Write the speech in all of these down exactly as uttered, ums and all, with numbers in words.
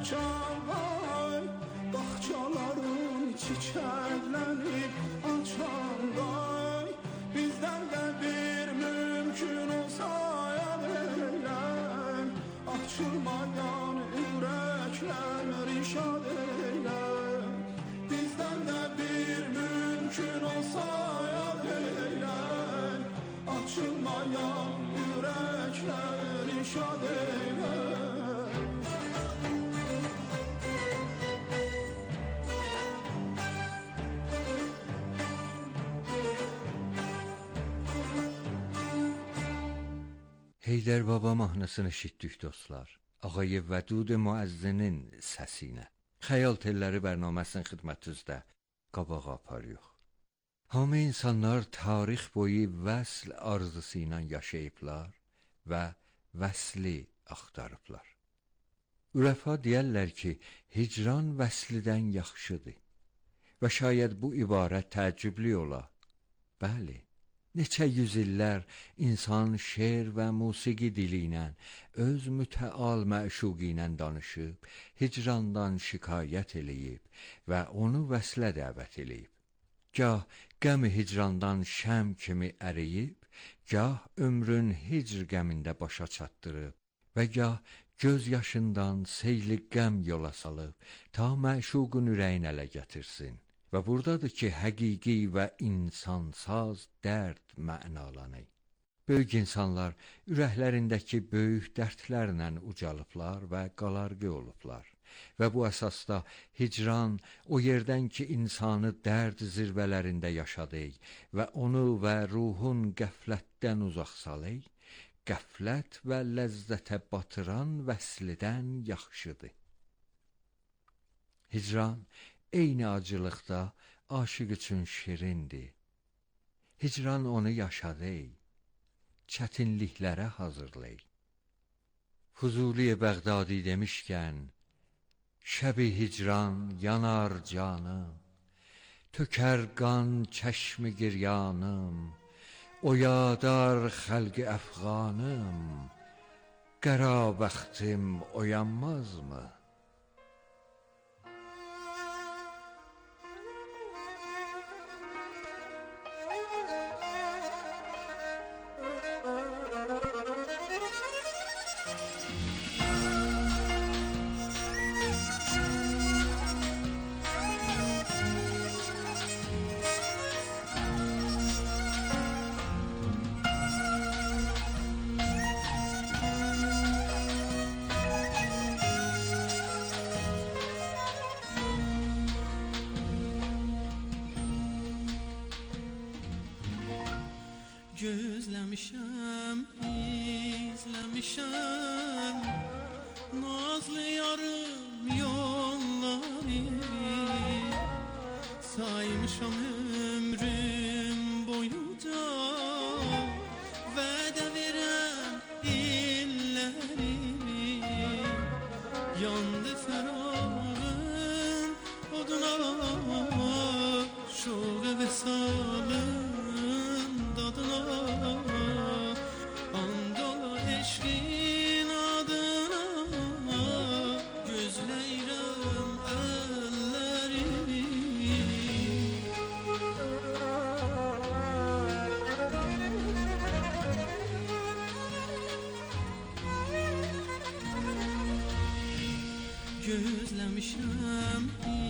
açan vay, bağçaların çiçəklənib açan vay. Bizdən də bir mümkün olsa yad eylən, açılmayan ürəklər şad eylən. Bizdən də bir mümkün olsa yad eylən, açılmayan ürəklər şad eylən. Heydər Baba mahnısını eşitdik dostlar. Ağay Vədud Müəzzinin səsinə. Xəyal telləri bərnaməsinin xidmətinizdə qabağa aparıyor. Hamı insanlar tarix boyu vəsl arzusu ilə yaşayıblar və vəsli axtarıblar. Ürəfa deyərlər ki, hicran vəslidən yaxşıdır və şayət bu ibarət təəccüblü ola. Bəli, neçə yüzillər insan şeir və musiqi dili ilə öz mütəal məşuqi ilə danışıb, hicrandan şikayət eləyib və onu vəslə dəvət eləyib. Gah qəm-i hicrandan şəm kimi əriyib, gah ömrün hicr qəmində başa çatdırıb və gah göz yaşından seyli qəm yola salıb, ta məşuqun ürəyin ələ gətirsin. Və buradadır ki, həqiqi və insansaz dərd mənalanır. Böyük insanlar ürəklərindəki böyük dərdlərlə ucalıblar və qalarqı olublar. Və bu əsasda hicran o yerdən ki, insanı dərd zirvələrində yaşadı və onu və ruhun qəflətdən uzaq salır, qəflət və ləzzətə batıran vəslidən yaxşıdır. Hicran eyni acılıqda aşıq üçün şirindir. Hicran onu yaşadı, çətinliklərə hazırlayır. Fuzuli Bəğdadi demişkən, şəbi hicran yanar canım, tökər qan çəşmi giryanım, oyadar xəlqi əfğanım, qəra bəxtim oyanmazmı? Gözləmişəm, izləmişəm nazlı yarım yolları, saymışam ömrüm boyunca vədə verən illəri. Yandı fərağın oduna, şoğu vəsalın dadına, andola eşqin adına, gözləyirəm əllərini. Gözləmişəm,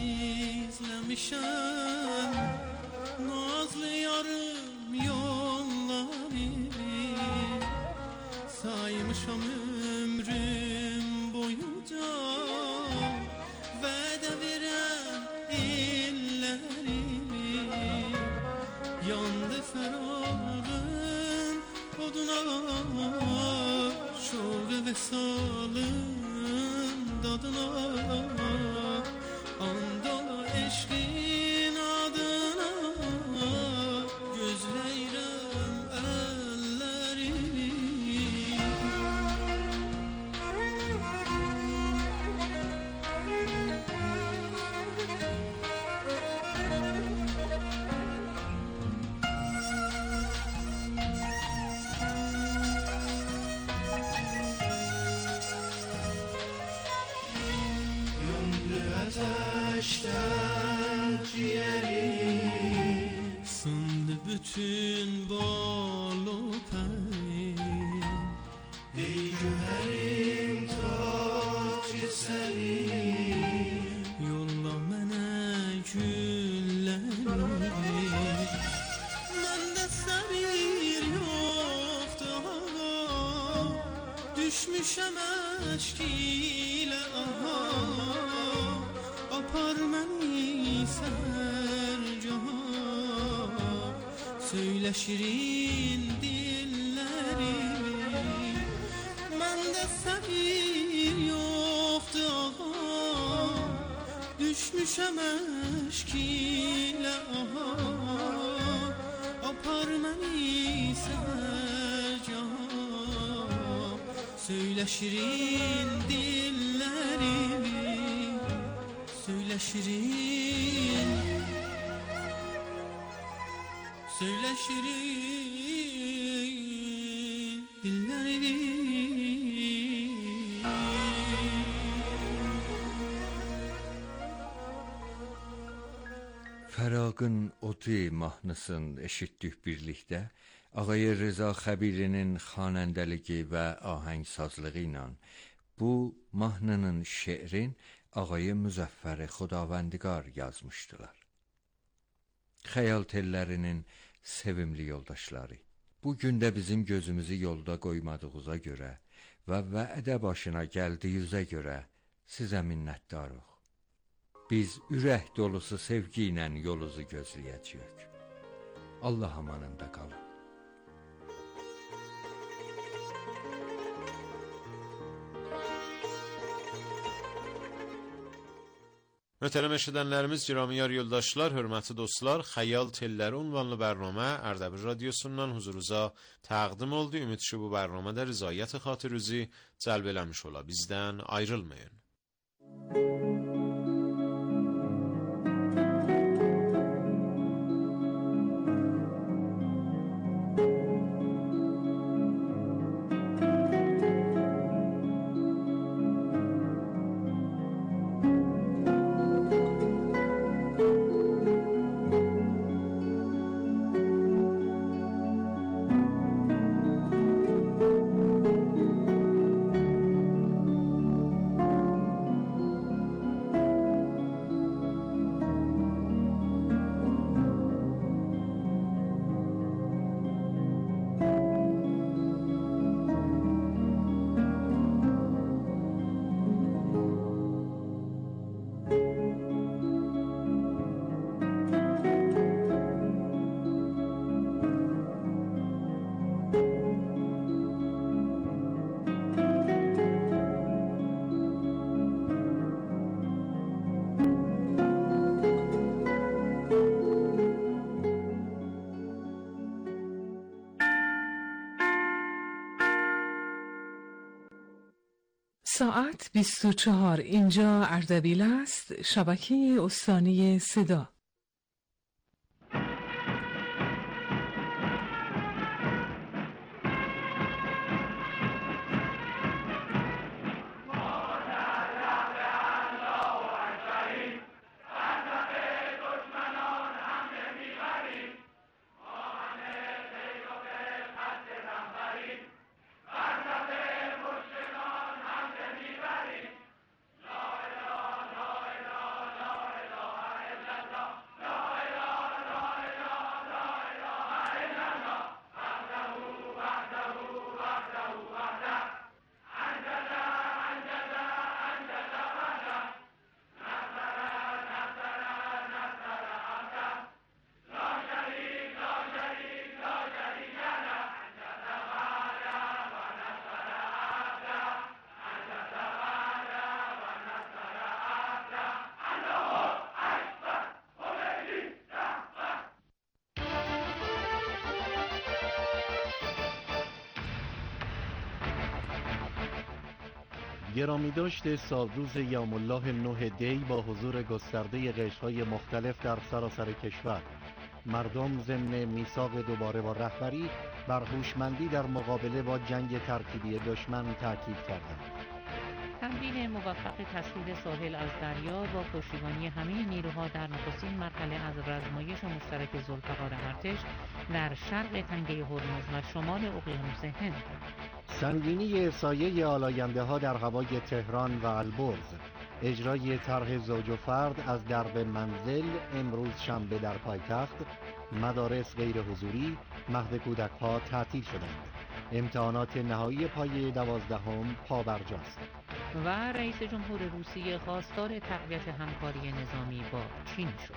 izləmişəm nazlı yarım yolları, saymışam ömrüm boyunca vədə verən illəri. Yandı fərağın oduna, şoğu vəsalın dadına, andola eşqin adına, gözləyirəm əllərini. من دستم گیر یخت آقا düşmüşem eşkile aha apar beni sercaha söyle şirin dillerimi mende sabir yoktu ağa düşmüşem eşkile aha apar beni sercaha söyle şirin dillerimi söyle şirin söyle şirin dillerimi. Fərağın Oti mahnısını eşitdik birlikdə. Ağay Rıza Xəbirinin xanəndəligi və ahəngsazlığı ilə bu mahnının şeirin Ağay Müzəffər Xudavendigar yazmışdılar. Xəyal tellərinin sevimli yoldaşları. Bu gün də bizim gözümüzü yolda qoymadığınıza görə və vədə başına gəldiyinizə görə sizə minnətdarıq. Biz ürək dolusu sevgi ilə yolunuzu gözləyəcəyik. Allah amanında qalın. Möhtərəm eşidənlərimiz, giramiyar yoldaşlar, hörmətli dostlar, Xəyal Telləri ünvanlı bərnamə Ərdəbil radiosundan huzurunuza təqdim oldu. Ümid ki, bu bərnamədə rızayət xatirinizi cəlb eləmiş ola. Bizdən ayrılmayın. ساعت بیست و چهار. اینجا اردبیل است، شبکه استانی صدا. گرامی داشته سالروز یوم الله نه دی با حضور گسترده قشرهای مختلف در سراسر کشور، مردم ضمن میثاق دوباره با رهبری بر هوشمندی در مقابله با جنگ ترکیبی دشمن تاکید کردند. تمرین موفق تسهیل ساحل از دریا با پشتیبانی همه نیروها در نخستین مرحله از رزمایش مشترک ذوالفقار ارتش در شرق تنگه هرمز و شمال اقیانوس هند. سنگینی سایه آلاینده ها در هوای تهران و البرز، اجرای طرح زوج و فرد از درب منزل امروز شنبه در پایتخت. مدارس غیر حضوری، مهد کودک ها تعطیل شدند. امتحانات نهایی پایه دوازدهم پابرجاست. و رئیس جمهور روسیه خواستار تقویت همکاری نظامی با چین شد.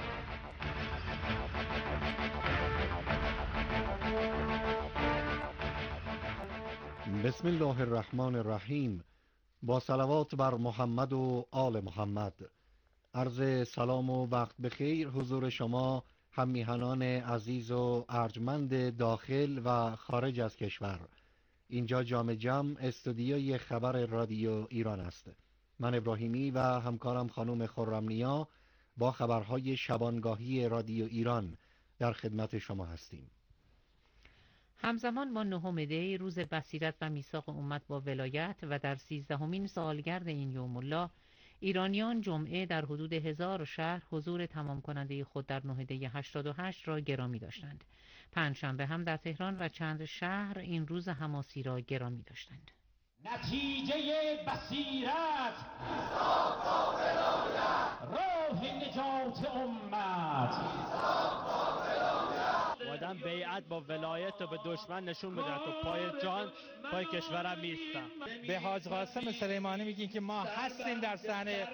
بسم الله الرحمن الرحیم. با صلوات بر محمد و آل محمد. عرض سلام و وقت بخیر حضور شما هممیهنان عزیز و ارجمند داخل و خارج از کشور. اینجا جام جم استودیوی خبر رادیو ایران است. من ابراهیمی و همکارم خانم خرمنیا با خبرهای شبانگاهی رادیو ایران در خدمت شما هستیم. همزمان با نهم دی روز بصیرت و میثاق امت با ولایت و در سیزدهمین سالگرد این یوم الله، ایرانیان جمعه در حدود هزار شهر حضور تمام کننده خود در نه دی هشتاد و هشت را گرامی داشتند. پنجشنبه هم در تهران و چند شهر این روز حماسی را گرامی داشتند. نتیجه بصیرت راه نجات امت. آدم بیعت با ولایت و به دشمن نشون بده تو پای جان پای کشورم میستم. به حاج قاسم سلیمانی میگیم که ما هستیم در صحنه.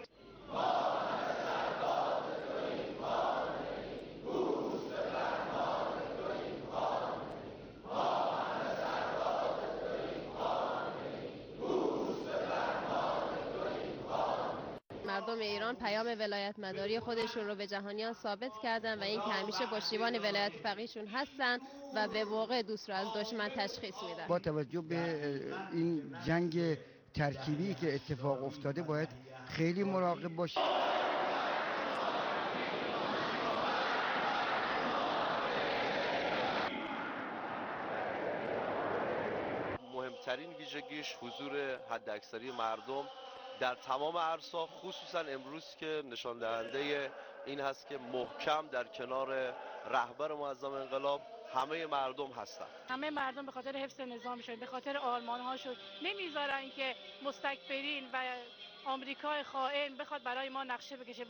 مردم ایران پیام ولایت مداری خودشون رو به جهانیان ثابت کردن و این که همیشه پشتیبان ولایت فقیهشون هستن و به موقع دوست رو از دشمن تشخیص میدن. با توجه به این جنگ ترکیبی که اتفاق افتاده باید خیلی مراقب باشیم. مهمترین ویژگیش حضور حداکثری مردم در تمام عرصه‌ها، خصوصا امروز که نشان دهنده این هست که محکم در کنار رهبر معظم انقلاب همه مردم هستند. همه مردم به خاطر حفظ نظامشون، به خاطر آرمان‌هاشون نمیذارن که مستکبرین و آمریکای خائن بخواد برای ما نقشه بکشه.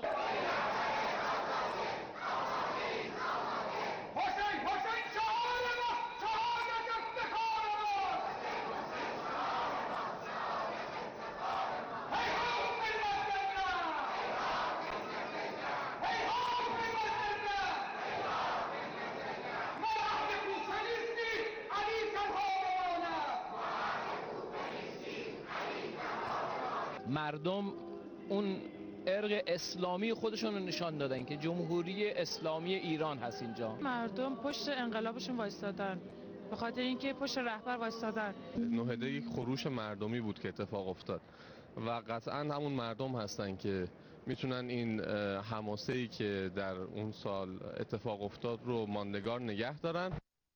مردم اون ارق اسلامی خودشون رو نشان دادن که جمهوری اسلامی ایران هست اینجا. مردم پشت انقلابشون وایستادن، به خاطر اینکه پشت رهبر وایستادن. نه دی یک خروش مردمی بود که اتفاق افتاد و قطعا همون مردم هستن که میتونن این حماسه‌ای که در اون سال اتفاق افتاد رو ماندگار نگه دارن.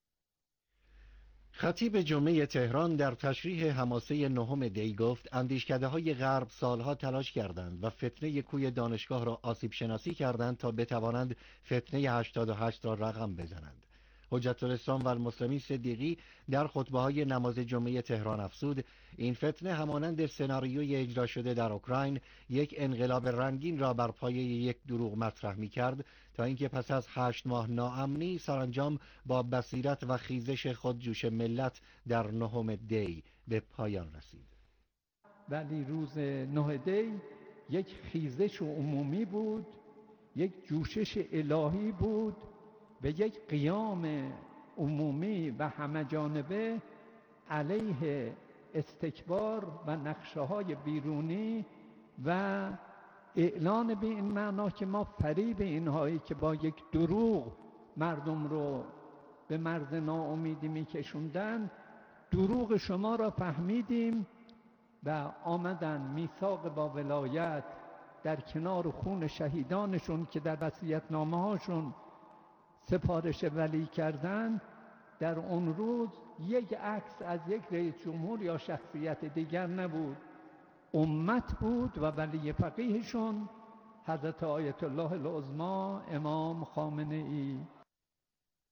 خطیب جمعه تهران در تشریح حماسه نهم دی گفت اندیشکده‌های غرب سالها تلاش کردند و فتنه کوی دانشگاه را آسیب شناسی کردند تا بتوانند فتنه هشتاد و هشت را رقم بزنند. حجت الاسلام و المسلمین صدیقی در خطبه‌های نماز جمعه تهران افزود این فتنه همانند سناریوی اجرا شده در اوکراین یک انقلاب رنگین را بر پایه یک دروغ مطرح می‌کرد تا اینکه پس از هشت ماه ناامنی سرانجام با بصیرت و خیزش خودجوش ملت در نهم دی به پایان رسید. ولی روز نه دی یک خیزش عمومی بود، یک جوشش الهی بود و یک قیام عمومی و همه جانبه علیه استکبار و نقشه‌های بیرونی و اعلان به این معنا که ما فریب اینهایی که با یک دروغ مردم رو به مرز ناامیدی میکشوندن، دروغ شما را فهمیدیم و آمدن میثاق با ولایت در کنار خون شهیدانشون که در وصیت‌نامه هاشون سفارش ولی کردن، در اون روز یک عکس از یک رئیس جمهور یا شخصیت دیگر نبود، امت بود و ولی فقیهشون حضرت آیت الله العظما امام خامنه ای.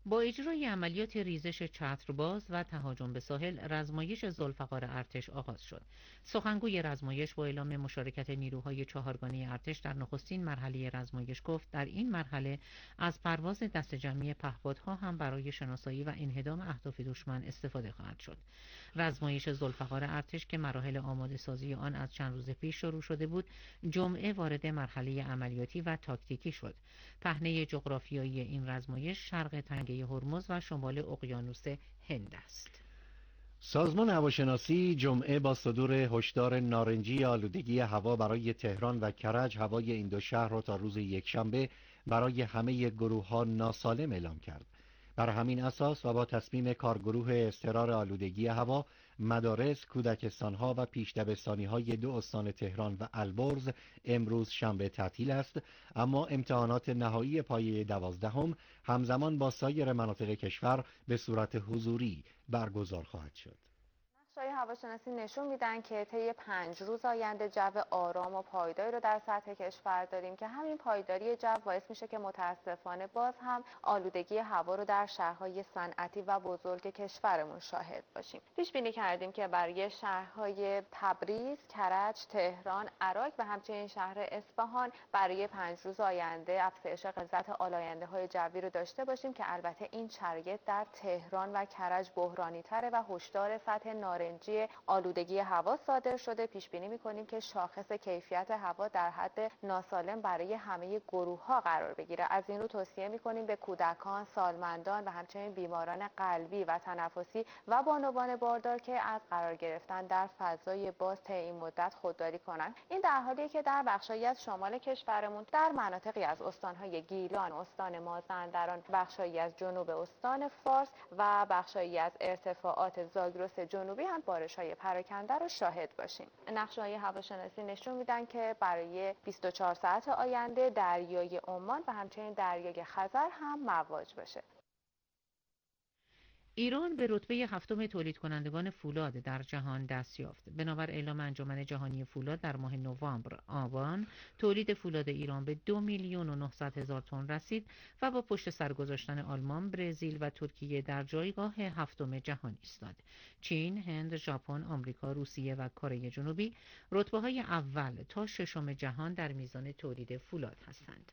با اجرای عملیات ریزش چترباز و تهاجم به ساحل، رزمایش ذوالفقار ارتش آغاز شد. سخنگوی رزمایش با اعلام مشارکت نیروهای چهارگانه ارتش در نخستین مرحله رزمایش گفت در این مرحله از پرواز دست جمعی پهپادها هم برای شناسایی و انهدام اهداف دشمن استفاده خواهد شد. رزمایش ذوالفقار ارتش که مراحل آماده سازی آن از چند روز پیش شروع شده بود، جمعه وارد مرحله عملیاتی و تاکتیکی شد. پهنه جغرافیایی این رزمایش شرق تنگه هرمز و شمال اقیانوس هند است. سازمان هواشناسی جمعه با صدور هشدار نارنجی آلودگی هوا برای تهران و کرج هوای این دو شهر را تا روز یکشنبه برای همه گروه‌ها ناسالم اعلام کرد. بر همین اساس و با تصمیم کارگروه اضطرار آلودگی هوا، مدارس، کودکستان‌ها و پیش‌دبستانی‌های دو استان تهران و البرز امروز شنبه تعطیل است، اما امتحانات نهایی پایه دوازدهم همزمان با سایر مناطق کشور به صورت حضوری برگزار خواهد شد. نقشه‌های هواشناسی نشون میدن که طی پنج روز آینده جو آرام و پایداری رو در سطح کشور داریم که همین پایداری جو باعث میشه که متاسفانه باز هم آلودگی هوا رو در شهرهای صنعتی و بزرگ کشورمون شاهد باشیم. پیش بینی کردیم که برای شهرهای تبریز، کرج، تهران، عراق و همچنین شهر اصفهان برای پنج روز آینده افزایش غلظت آلاینده‌های جوی رو داشته باشیم که البته این شرایط در تهران و کرج بحرانی تره و هشدار سطح نارنجی آلودگی هوا صادر شده. پیش بینی می‌کنیم که شاخص کیفیت هوا در حد ناسالم برای همه گروه‌ها قرار بگیره. از این رو توصیه می‌کنیم به کودکان، سالمندان و همچنین بیماران قلبی و تنفسی و بانوان باردار که از قرار گرفتن در فضای باز طی این مدت خودداری کنند. این در حالیه که در بخشایی از شمال کشورمون در مناطقی از استان‌های گیلان، استان مازندران، بخشایی از جنوب استان فارس و بخشایی از ارتفاعات زاگرس جنوبی هم بارش‌های پراکنده رو شاهد باشیم. نقشه‌های هواشناسی نشون میدن که برای بیست و چهار ساعت آینده دریای عمان و همچنین دریای خزر هم مواج باشه. ایران به رتبه هفتم تولید کنندگان فولاد در جهان دست یافت. بنابر اعلام انجمن جهانی فولاد در ماه نوامبر آبان، تولید فولاد ایران به دو میلیون و نهصد هزار تن رسید و با پشت سر گذاشتن آلمان، برزیل و ترکیه در جایگاه هفتم جهان ایستاد. چین، هند، ژاپن، آمریکا، روسیه و کره جنوبی رتبه‌های اول تا ششم جهان در میزان تولید فولاد هستند.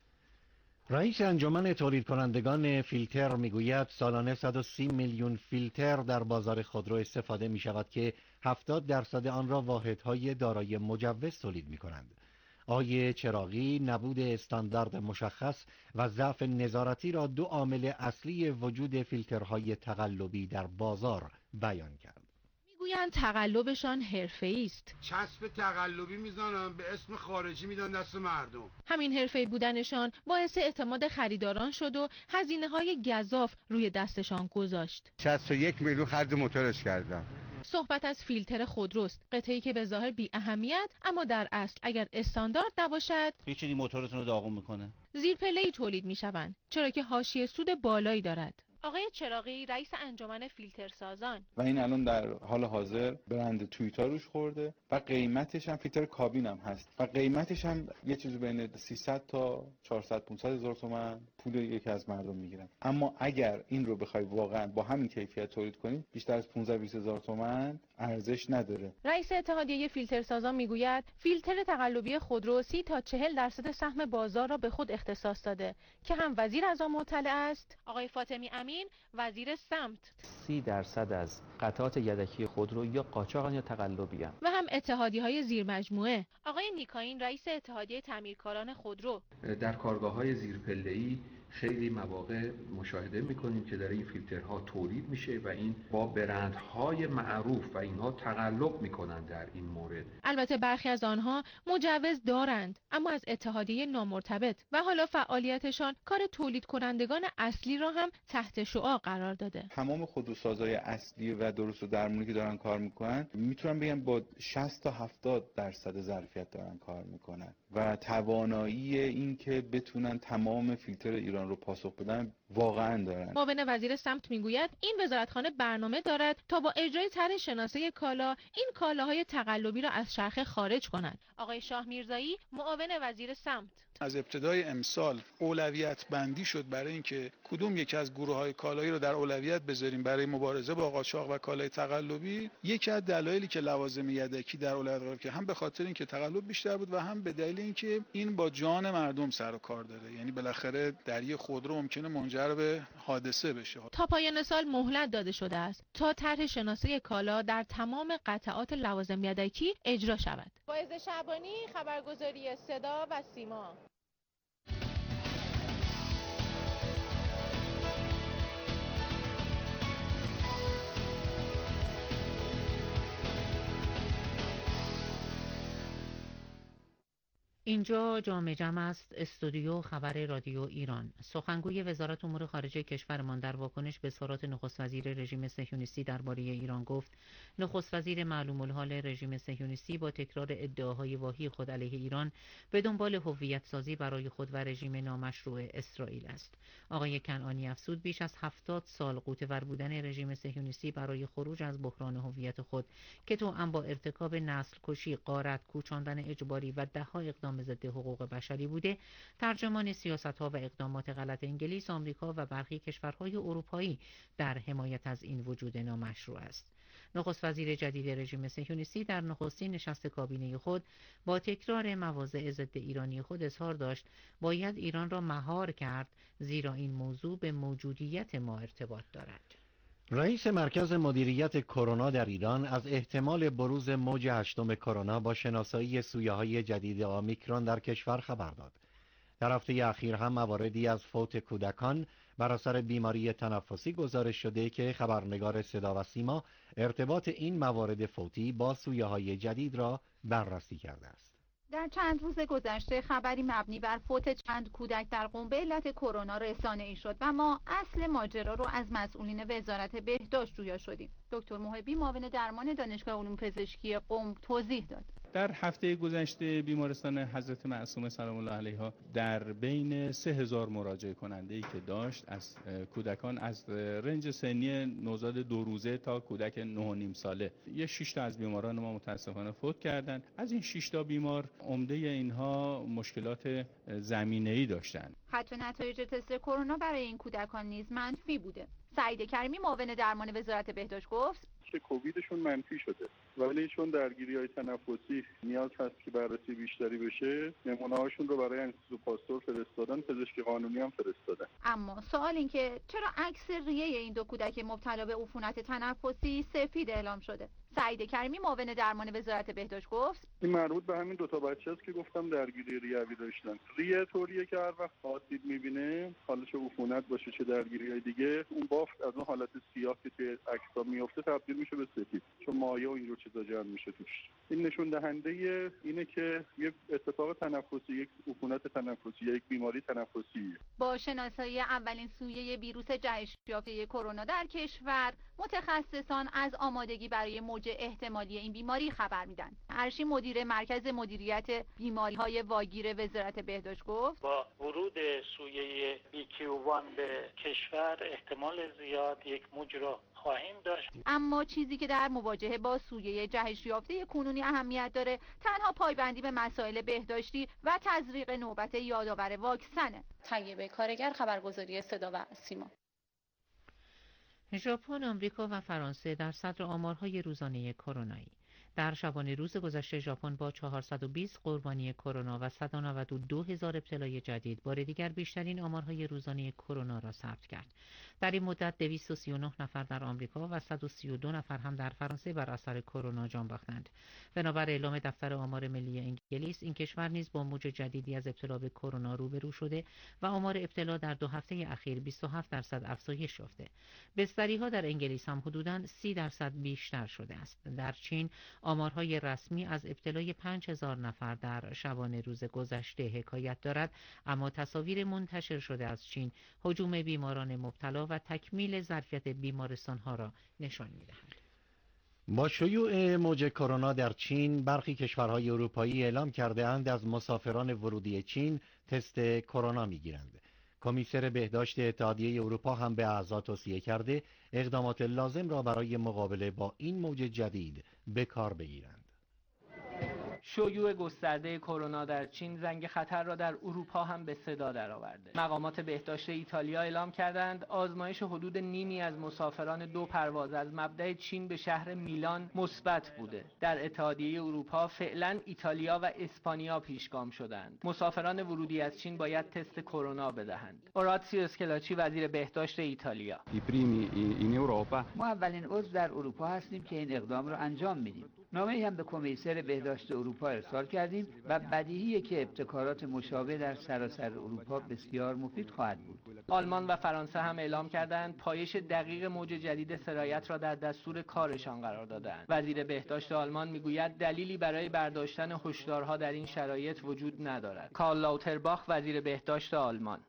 رئیس انجمن تولید کنندگان فیلتر میگوید سالانه صد و سی میلیون فیلتر در بازار خودرو استفاده می شود که هفتاد درصد آن را واحدهای دارای مجوز تولید می کنند. آقای چراغی نبود استاندارد مشخص و ضعف نظارتی را دو عامل اصلی وجود فیلترهای تقلبی در بازار بیان کرد. میگویند تقلبشان حرفه‌ای است. چسب تقلبی میزنن به اسم خارجی میدن دست مردم. همین حرفه‌ای بودنشان باعث اعتماد خریداران شد و هزینه‌های گزاف روی دستشان گذاشت. شصت و یک میلیون خرج موتورش کردم. صحبت از فیلتر خودروست، قطعه‌ای که به ظاهر بی اهمیت اما در اصل اگر استاندارد نباشد هیچی موتورتون رو داغون میکنه. زیرپله‌ای تولید میشوند، چرا که حاشیه سود بالایی دارد. آقای چراغی رئیس انجمن فیلترسازان: و این الان در حال حاضر برند تویوتا روش خورده و قیمتش هم فیلتر کابین هم هست و قیمتش هم یه چیزی بین سیصد تا چهارصد پانصد هزار تومان پول یکی از مردم میگیرن. اما اگر این رو بخوای واقعا با همین کیفیت تولید کنی بیشتر از پانزده بیست هزار تومان ارزش نداره. رئیس اتحادیه فیلترسازان میگوید فیلتر تقلبی خودرو سی تا چهل درصد سهم بازار را به خود اختصاص داده که هم وزیر از آن مطلع است. آقای فاطمی امین وزیر سمت: سی درصد از قطعات یدکی خودرو یا قاچاقن یا تقلبی هم. و هم اتحادیه‌های زیرمجموعه. آقای نیکاین رئیس اتحادیه تعمیرکاران خودرو: در کارگاه‌های زیرپله‌ای خیلی مواقع مشاهده می‌کنیم که در این فیلترها تولید میشه و این با برندهای معروف و اینها تقلب می‌کنند در این مورد. البته برخی از آنها مجوز دارند اما از اتحادیه نامرتبط و حالا فعالیتشان کار تولید کنندگان اصلی را هم تحت شعاع قرار داده. تمام خودروسازهای اصلی و درست و درمونی که دارن کار میکنن میتونن بگم با شصت تا هفتاد درصد ظرفیت دارن کار میکنن و توانایی این که بتونن تمام فیلتر ایران رو پاسخ بدن واقعا دارن. معاون وزیر سمت میگوید این وزارتخانه برنامه دارد تا با اجرای طرح شناسه کالا این کالاهای تقلبی را از چرخه خارج کند. آقای شاه میرزایی معاون وزیر سمت: از ابتدای امسال اولویت بندی شد برای اینکه کدوم یک از گروه‌های کالایی رو در اولویت بذاریم برای مبارزه با قاچاق و کالای تقلبی. یکی از دلایلی که لوازم یدکی در اولویت قرار که هم به خاطر اینکه تقلب بیشتر بود و هم به دلیل اینکه این با جان مردم سر و کار داره، یعنی بالاخره در یک خودرو ممکنه منجر به حادثه بشه. تا پایان سال مهلت داده شده است تا طرح شناسایی کالا در تمام قطعات لوازم یدکی اجرا شود. فائزه شعبانی، خبرگزاری صدا و سیما. اینجا جامع جمع است، استودیو خبر رادیو ایران. سخنگوی وزارت امور خارجه کشورمان در واکنش به اظهارات نخست وزیر رژیم صهیونیستی درباره ایران گفت نخست وزیر معلوم الحال رژیم صهیونیستی با تکرار ادعاهای واهی خود علیه ایران به دنبال هویت سازی برای خود و رژیم نامشروع اسرائیل است. آقای کنعانی افزود بیش از هفتاد سال غوطه‌ور بودن رژیم صهیونیستی برای خروج از بحران هویت خود که توأم با ارتکاب نسل کشی، غارت، کوچاندن اجباری و ده‌ها اقدام ضد حقوق بشری بوده، ترجمان سیاست‌ها و اقدامات غلط انگلیس، آمریکا و برخی کشورهای اروپایی در حمایت از این وجود نامشروع است. نخست وزیر جدید رژیم صهیونیستی در نخستین نشست کابینه خود با تکرار مواضع ضد ایرانی خود اظهار داشت باید ایران را مهار کرد زیرا این موضوع به موجودیت ما ارتباط دارد. رئیس مرکز مدیریت کرونا در ایران از احتمال بروز موج هشتم کرونا با شناسایی سویه‌های جدید اومیکرون در کشور خبر داد. در هفته اخیر هم مواردی از فوت کودکان بر اثر بیماری تنفسی گزارش شده که خبرنگار صدا و سیما ارتباط این موارد فوتی با سویه‌های جدید را بررسی کرده است. در چند روز گذشته خبری مبنی بر فوت چند کودک در قم به علت کرونا رسانه‌ای شد و ما اصل ماجرا رو از مسئولین وزارت بهداشت جویا شدیم. دکتر محبی، معاون درمان دانشگاه علوم پزشکی قم، توضیح داد. در هفته گذشته بیمارستان حضرت معصومه سلام الله علیها در بین سه هزار مراجعه کننده‌ای که داشت از کودکان از رنج سنی نوزاد دو روزه تا کودک نه و نیم ساله، یه شش تا از بیماران ما متاسفانه فوت کردند. از این شش تا بیمار عمده اینها مشکلات زمینه‌ای داشتند. حتی نتایج تست کرونا برای این کودکان نیز منفی بوده. سعید کریمی، معاون درمان وزارت بهداشت، گفت که کوویدشون منفی شده ولی چون درگیری‌های تنفسی نیاز هست که بررسی بیشتری بشه، نمونه‌هاشون رو برای انستیتو پاستور فرستادن، پزشکی قانونی هم فرستادن. اما سوال این که چرا عکس ریه این دو کودک مبتلا به عفونت تنفسی سفید اعلام شده؟ سعید کریمی، معاون درمان وزارت بهداشت، گفت این مربوط به همین دو تا بچه است که گفتم درگیری ریوی داشتن. ریه طوریه که هر وقت آسیب می‌بینه، حالا چه عفونت باشه چه درگیری‌های دیگه، اون بافت از اون حالت سیاه که توی عکس‌ها میفته تبدیل میشه به سفید، چون مایع و اینجور چیزا جمع میشه توش. این نشون دهنده اینه که یک اتفاق تنفسی، یک عفونت تنفسی، یک بیماری تنفسیه. با شناسایی اولین سویه ویروس جهش یافته کرونا در کشور، متخصصان از آمادگی برای موج احتمالی این بیماری خبر میدن. ارشی، مدیر مرکز مدیریت بیماری‌های واگیر وزارت بهداشت، گفت با ورود سویه بی کیو وان به کشور احتمال زیاد یک موج را خواهیم داشت. اما چیزی که در مواجهه با سویه جهش یافته کنونی اهمیت داره تنها پایبندی به مسائل بهداشتی و تزریق نوبت یادآور واکسنه. طیبه کارگر، خبرگزاری صدا و سیما. ژاپن، آمریکا و فرانسه در صدر آمارهای روزانه کرونایی. در شبانه روز گذشته ژاپن با چهارصد و بیست قربانی کرونا و صد و نود و دو هزار ابتلای جدید بار دیگر بیشترین آمارهای روزانه کرونا را ثبت کرد. در این مدت دویست و سی و نه نفر در آمریکا و صد و سی و دو نفر هم در فرانسه بر اثر کرونا جان باختند. بنابر اعلام دفتر آمار ملی انگلیس، این کشور نیز با موج جدیدی از ابتلا به کرونا روبرو شده و آمار ابتلا در دو هفته اخیر بیست و هفت درصد افزایش یافته. بستری‌ها در انگلیس هم حدوداً سی درصد بیشتر شده است. در چین آمارهای رسمی از ابتلای پنج هزار نفر در شبانه روز گذشته حکایت دارد، اما تصاویر منتشر شده از چین هجوم بیماران مبتلا و تکمیل ظرفیت بیمارستانها را نشان می‌دهد. با شیوع موج کرونا در چین، برخی کشورهای اروپایی اعلام کرده اند از مسافران ورودی چین تست کرونا می‌گیرند. کمیسر بهداشت اتحادیه اروپا هم به اعضا توصیه کرده اقدامات لازم را برای مقابله با این موج جدید به کار بگیرند. شیوع گسترده کرونا در چین زنگ خطر را در اروپا هم به صدا درآورده. مقامات بهداشت ایتالیا اعلام کردند آزمایش حدود نیمی از مسافران دو پرواز از مبدأ چین به شهر میلان مثبت بوده. در اتحادیه اروپا فعلا ایتالیا و اسپانیا پیشگام شدند. مسافران ورودی از چین باید تست کرونا بدهند. اوراتسیو اسکلاچی وزیر بهداشت ایتالیا: ما اولین عضو در اروپا هستیم که این اقدام را انجام میدیم. نامه‌ای هم به کمیسر بهداشت اروپا ارسال کردیم و بدیهیه که ابتکارات مشابه در سراسر اروپا بسیار مفید خواهد بود. آلمان و فرانسه هم اعلام کردند پایش دقیق موج جدید سرایت را در دستور کارشان قرار دادند. وزیر بهداشت آلمان میگوید دلیلی برای برداشتن هشدارها در این شرایط وجود ندارد. کارل لاوترباخ وزیر بهداشت آلمان: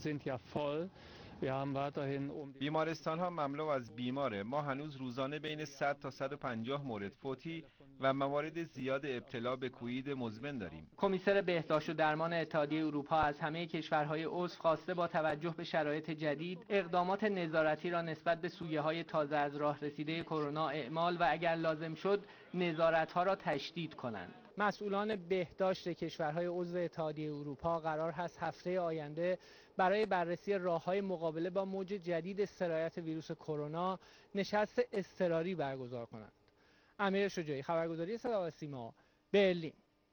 بیمارستان ها مملو از بیماره. ما هنوز روزانه بین صد تا صد و پنجاه مورد فوتی و موارد زیاد ابتلا به کوید مزمن داریم. کمیسر بهداشت و درمان اتحادیه اروپا از همه کشورهای عضو خواسته با توجه به شرایط جدید اقدامات نظارتی را نسبت به سویه‌های تازه از راه رسیده کرونا اعمال و اگر لازم شد نظارت‌ها را تشدید کنند. مسئولان بهداشت کشورهای عضو اتحادیه اروپا قرار هست هفته آینده برای بررسی راه‌های مقابله با موج جدید سرایت ویروس کرونا نشست اضطراری برگزار کنند. امیر شجاعی، خبرگزاری صدا و سیما، برلین.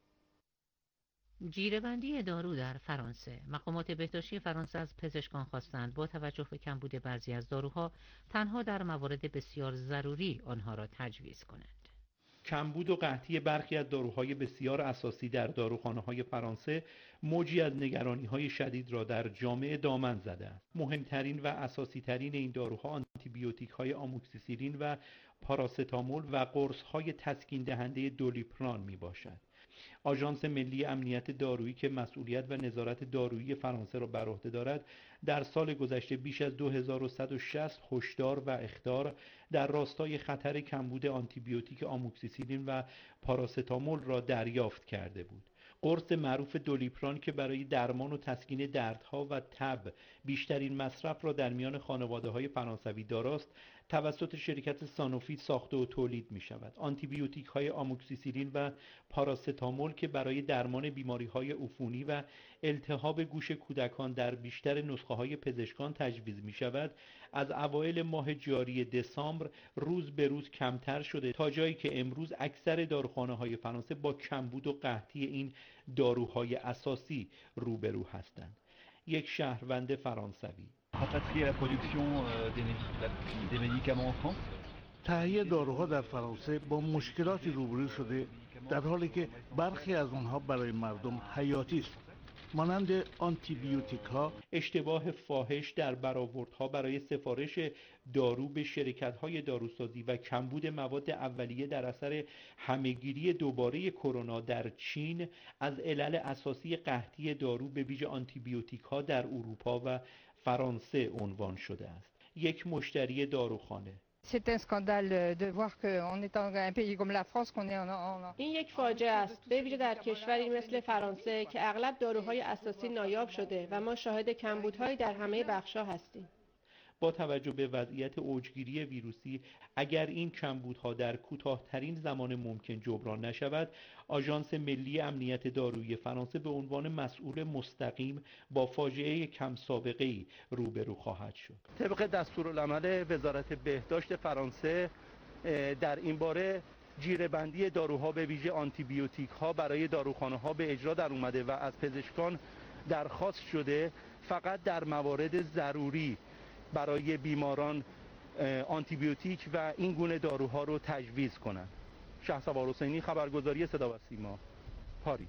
جیره‌بندی دارو در فرانسه. مقامات بهداشتی فرانسه از پزشکان خواستند با توجه به کمبود بعضی از داروها تنها در موارد بسیار ضروری آنها را تجویز کنند. کمبود و قحطی برخی از داروهای بسیار اساسی در داروخانه‌های فرانسه موجی از نگرانی‌های شدید را در جامعه دامن زده است. مهمترین و اساسی‌ترین این داروها آنتیبیوتیک‌های آموکسیسیلین و پاراستامول و قرص‌های تسکین دهنده دولیپران میباشد. آژانس ملی امنیت دارویی که مسئولیت و نظارت دارویی فرانسه را بر عهده دارد در سال گذشته بیش از دو هزار و صد و شصت هشدار و اخطار در راستای خطر کمبود آنتیبیوتیک آموکسیسیلین و پاراستامول را دریافت کرده بود. قرص معروف دولیپران که برای درمان و تسکین دردها و تب بیشترین مصرف را در میان خانواده‌های فرانسوی داراست، توسط شرکت سانوفی ساخته و تولید می شود. آنتیبیوتیک های آموکسیسیلین و پاراستامول که برای درمان بیماری های عفونی و التهاب گوش کودکان در بیشتر نسخه های پزشکان تجویز می شود، از اوایل ماه جاری دسامبر روز به روز کمتر شده تا جایی که امروز اکثر داروخانه های فرانسه با کمبود و قحطی این داروهای اساسی روبرو هستند. یک شهروند فرانسوی: تهیه داروها در فرانسه با مشکلاتی روبرو شده در حالی که برخی از آنها برای مردم حیاتی است، مانند آنتیبیوتیک ها. اشتباه فاحش در برآوردها برای سفارش دارو به شرکت های داروسازی و کمبود مواد اولیه در اثر همهگیری دوباره کرونا در چین از علل اساسی قحطی دارو به ویژه آنتیبیوتیک ها در اروپا و فرانسه عنوان شده است. یک مشتری داروخانه: این یک فاجعه است، به ویژه در کشوری مثل فرانسه که اغلب داروهای اساسی نایاب شده و ما شاهد کمبودهایی در همه بخش‌ها هستیم. با توجه به وضعیت اوجگیری ویروسی، اگر این کمبودها در کوتاه‌ترین زمان ممکن جبران نشود، آژانس ملی امنیت دارویی فرانسه به عنوان مسئول مستقیم با فاجعه کم سابقه‌ای روبرو خواهد شد. طبق دستورالعمل وزارت بهداشت فرانسه در این باره جیره‌بندی داروها به ویژه آنتیبیوتیک ها برای داروخانه ها به اجرا در اومده و از پزشکان درخواست شده فقط در موارد ضروری برای بیماران آنتیبیوتیک و این گونه داروها رو تجویز کنند. شهسوار حسینی، خبرگزاری صدا و سیما، پاریس.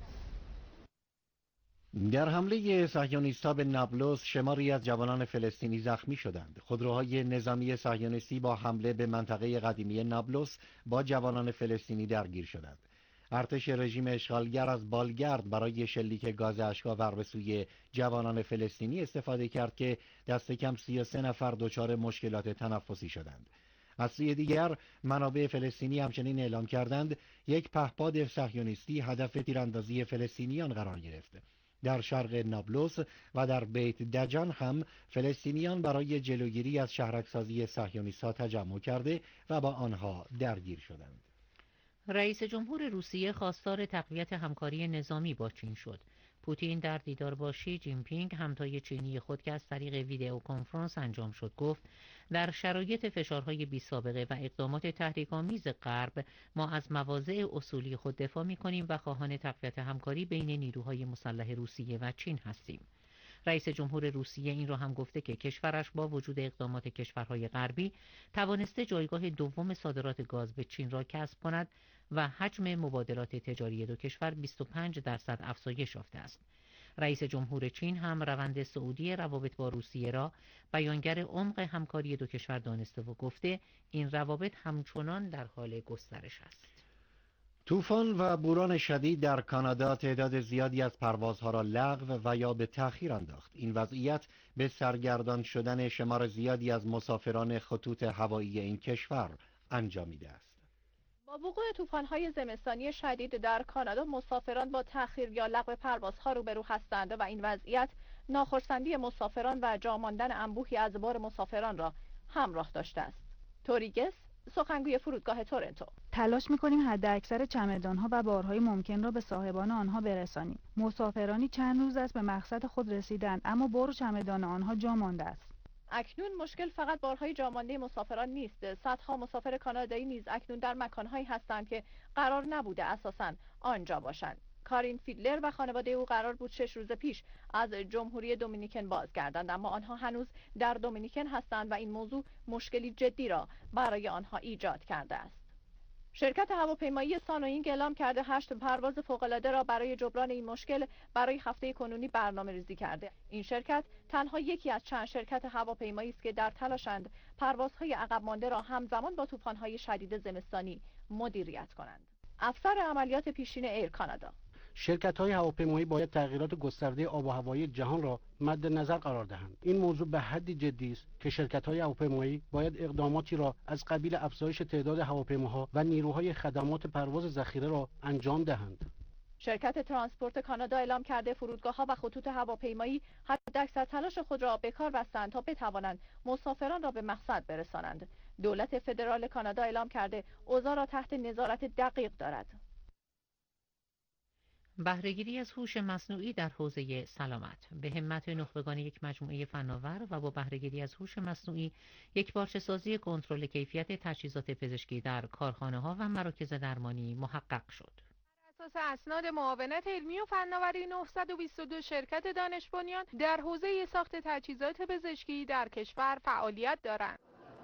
در حمله صهیونیست‌ها به نابلس شماری از جوانان فلسطینی زخمی شدند. خودروهای نظامی صهیونیستی با حمله به منطقه قدیمی نابلس با جوانان فلسطینی درگیر شدند. ارتش رژیم اشغالگر از بالگرد برای شلیک گاز اشک‌آور به سوی جوانان فلسطینی استفاده کرد که دست کم سی و سه نفر دچار مشکلات تنفسی شدند. از سوی دیگر منابع فلسطینی همچنین اعلام کردند یک پهپاد صهیونیستی هدف تیراندازی فلسطینیان قرار گرفت. در شرق نابلس و در بیت دجان هم فلسطینیان برای جلوگیری از شهرک‌سازی صهیونیست‌ها تجمع کرده و با آنها درگیر شدند. رئیس جمهور روسیه خواستار تقویت همکاری نظامی با چین شد. پوتین در دیدار با شی جین پینگ همتای چینی خود که از طریق ویدئو کنفرانس انجام شد گفت در شرایط فشارهای بی سابقه و اقدامات تحریک‌آمیز غرب ما از مواضع اصولی خود دفاع می‌کنیم و خواهان تقویت همکاری بین نیروهای مسلح روسیه و چین هستیم. رئیس جمهور روسیه این را هم گفته که کشورش با وجود اقدامات کشورهای غربی توانسته جایگاه دوم صادرات گاز به چین را کسب کند و حجم مبادلات تجاری دو کشور بیست و پنج درصد افزایش یافته است. رئیس جمهور چین هم روند سعودی روابط با روسیه را بیانگر عمق همکاری دو کشور دانسته و گفته این روابط همچنان در حال گسترش است. طوفان و بوران شدید در کانادا تعداد زیادی از پروازها را لغو و یا به تأخیر انداخت. این وضعیت به سرگردان شدن شمار زیادی از مسافران خطوط هوایی این کشور انجامیده است. با وقوع طوفان‌های زمستانی شدید در کانادا مسافران با تأخیر یا لغو پروازها روبرو هستند و این وضعیت ناخرسندی مسافران و جا ماندن انبوهی از بار مسافران را همراه داشته است. توریگس، سخنگوی فرودگاه تورنتو: تلاش می‌کنیم حداکثر چمدان‌ها و بارهای ممکن را به صاحبان آنها برسانیم. مسافرانی چند روز است به مقصد خود رسیدند اما بار و چمدان آنها جا مانده است. اکنون مشکل فقط بارهای جامانده مسافران نیست. صدها مسافر کانادایی نیز اکنون در مکانهایی هستند که قرار نبوده اساساً آنجا باشند. کارین فیدلر و خانواده او قرار بود شش روز پیش از جمهوری دومینیکن بازگردند، اما آنها هنوز در دومینیکن هستند و این موضوع مشکلی جدی را برای آنها ایجاد کرده است. شرکت هواپیمایی سانوینگ اعلام کرده هشت پرواز فوق‌العاده را برای جبران این مشکل برای هفته کنونی برنامه‌ریزی کرده. این شرکت تنها یکی از چند شرکت هواپیمایی است که در تلاشند پروازهای عقب مانده را همزمان با طوفان‌های شدید زمستانی مدیریت کنند. افسر عملیات پیشین ایر کانادا: شرکت‌های هواپیمایی باید تغییرات گسترده آب و هوایی جهان را مد نظر قرار دهند. این موضوع به حدی جدی است که شرکت‌های هواپیمایی باید اقداماتی را از قبیل افزایش تعداد هواپیماها و نیروهای خدمات پرواز ذخیره را انجام دهند. شرکت ترانسپورت کانادا اعلام کرده فرودگاه‌ها و خطوط هواپیمایی حداکثر تلاش خود را به کار بستند تا بتوانند مسافران را به مقصد برسانند. دولت فدرال کانادا اعلام کرده اوضاع را تحت نظارت دقیق دارد. بهره‌گیری از هوش مصنوعی در حوزه سلامت. به همت نخبگان یک مجموعه فناور و با بهره‌گیری از هوش مصنوعی یکپارچه‌سازی کنترل کیفیت تجهیزات پزشکی در کارخانه‌ها و مراکز درمانی محقق شد. بر اساس اسناد معاونت علمی و فناوری، نهصد و بیست و دو شرکت دانش بنیان در حوزه ساخت تجهیزات پزشکی در کشور فعالیت دارند.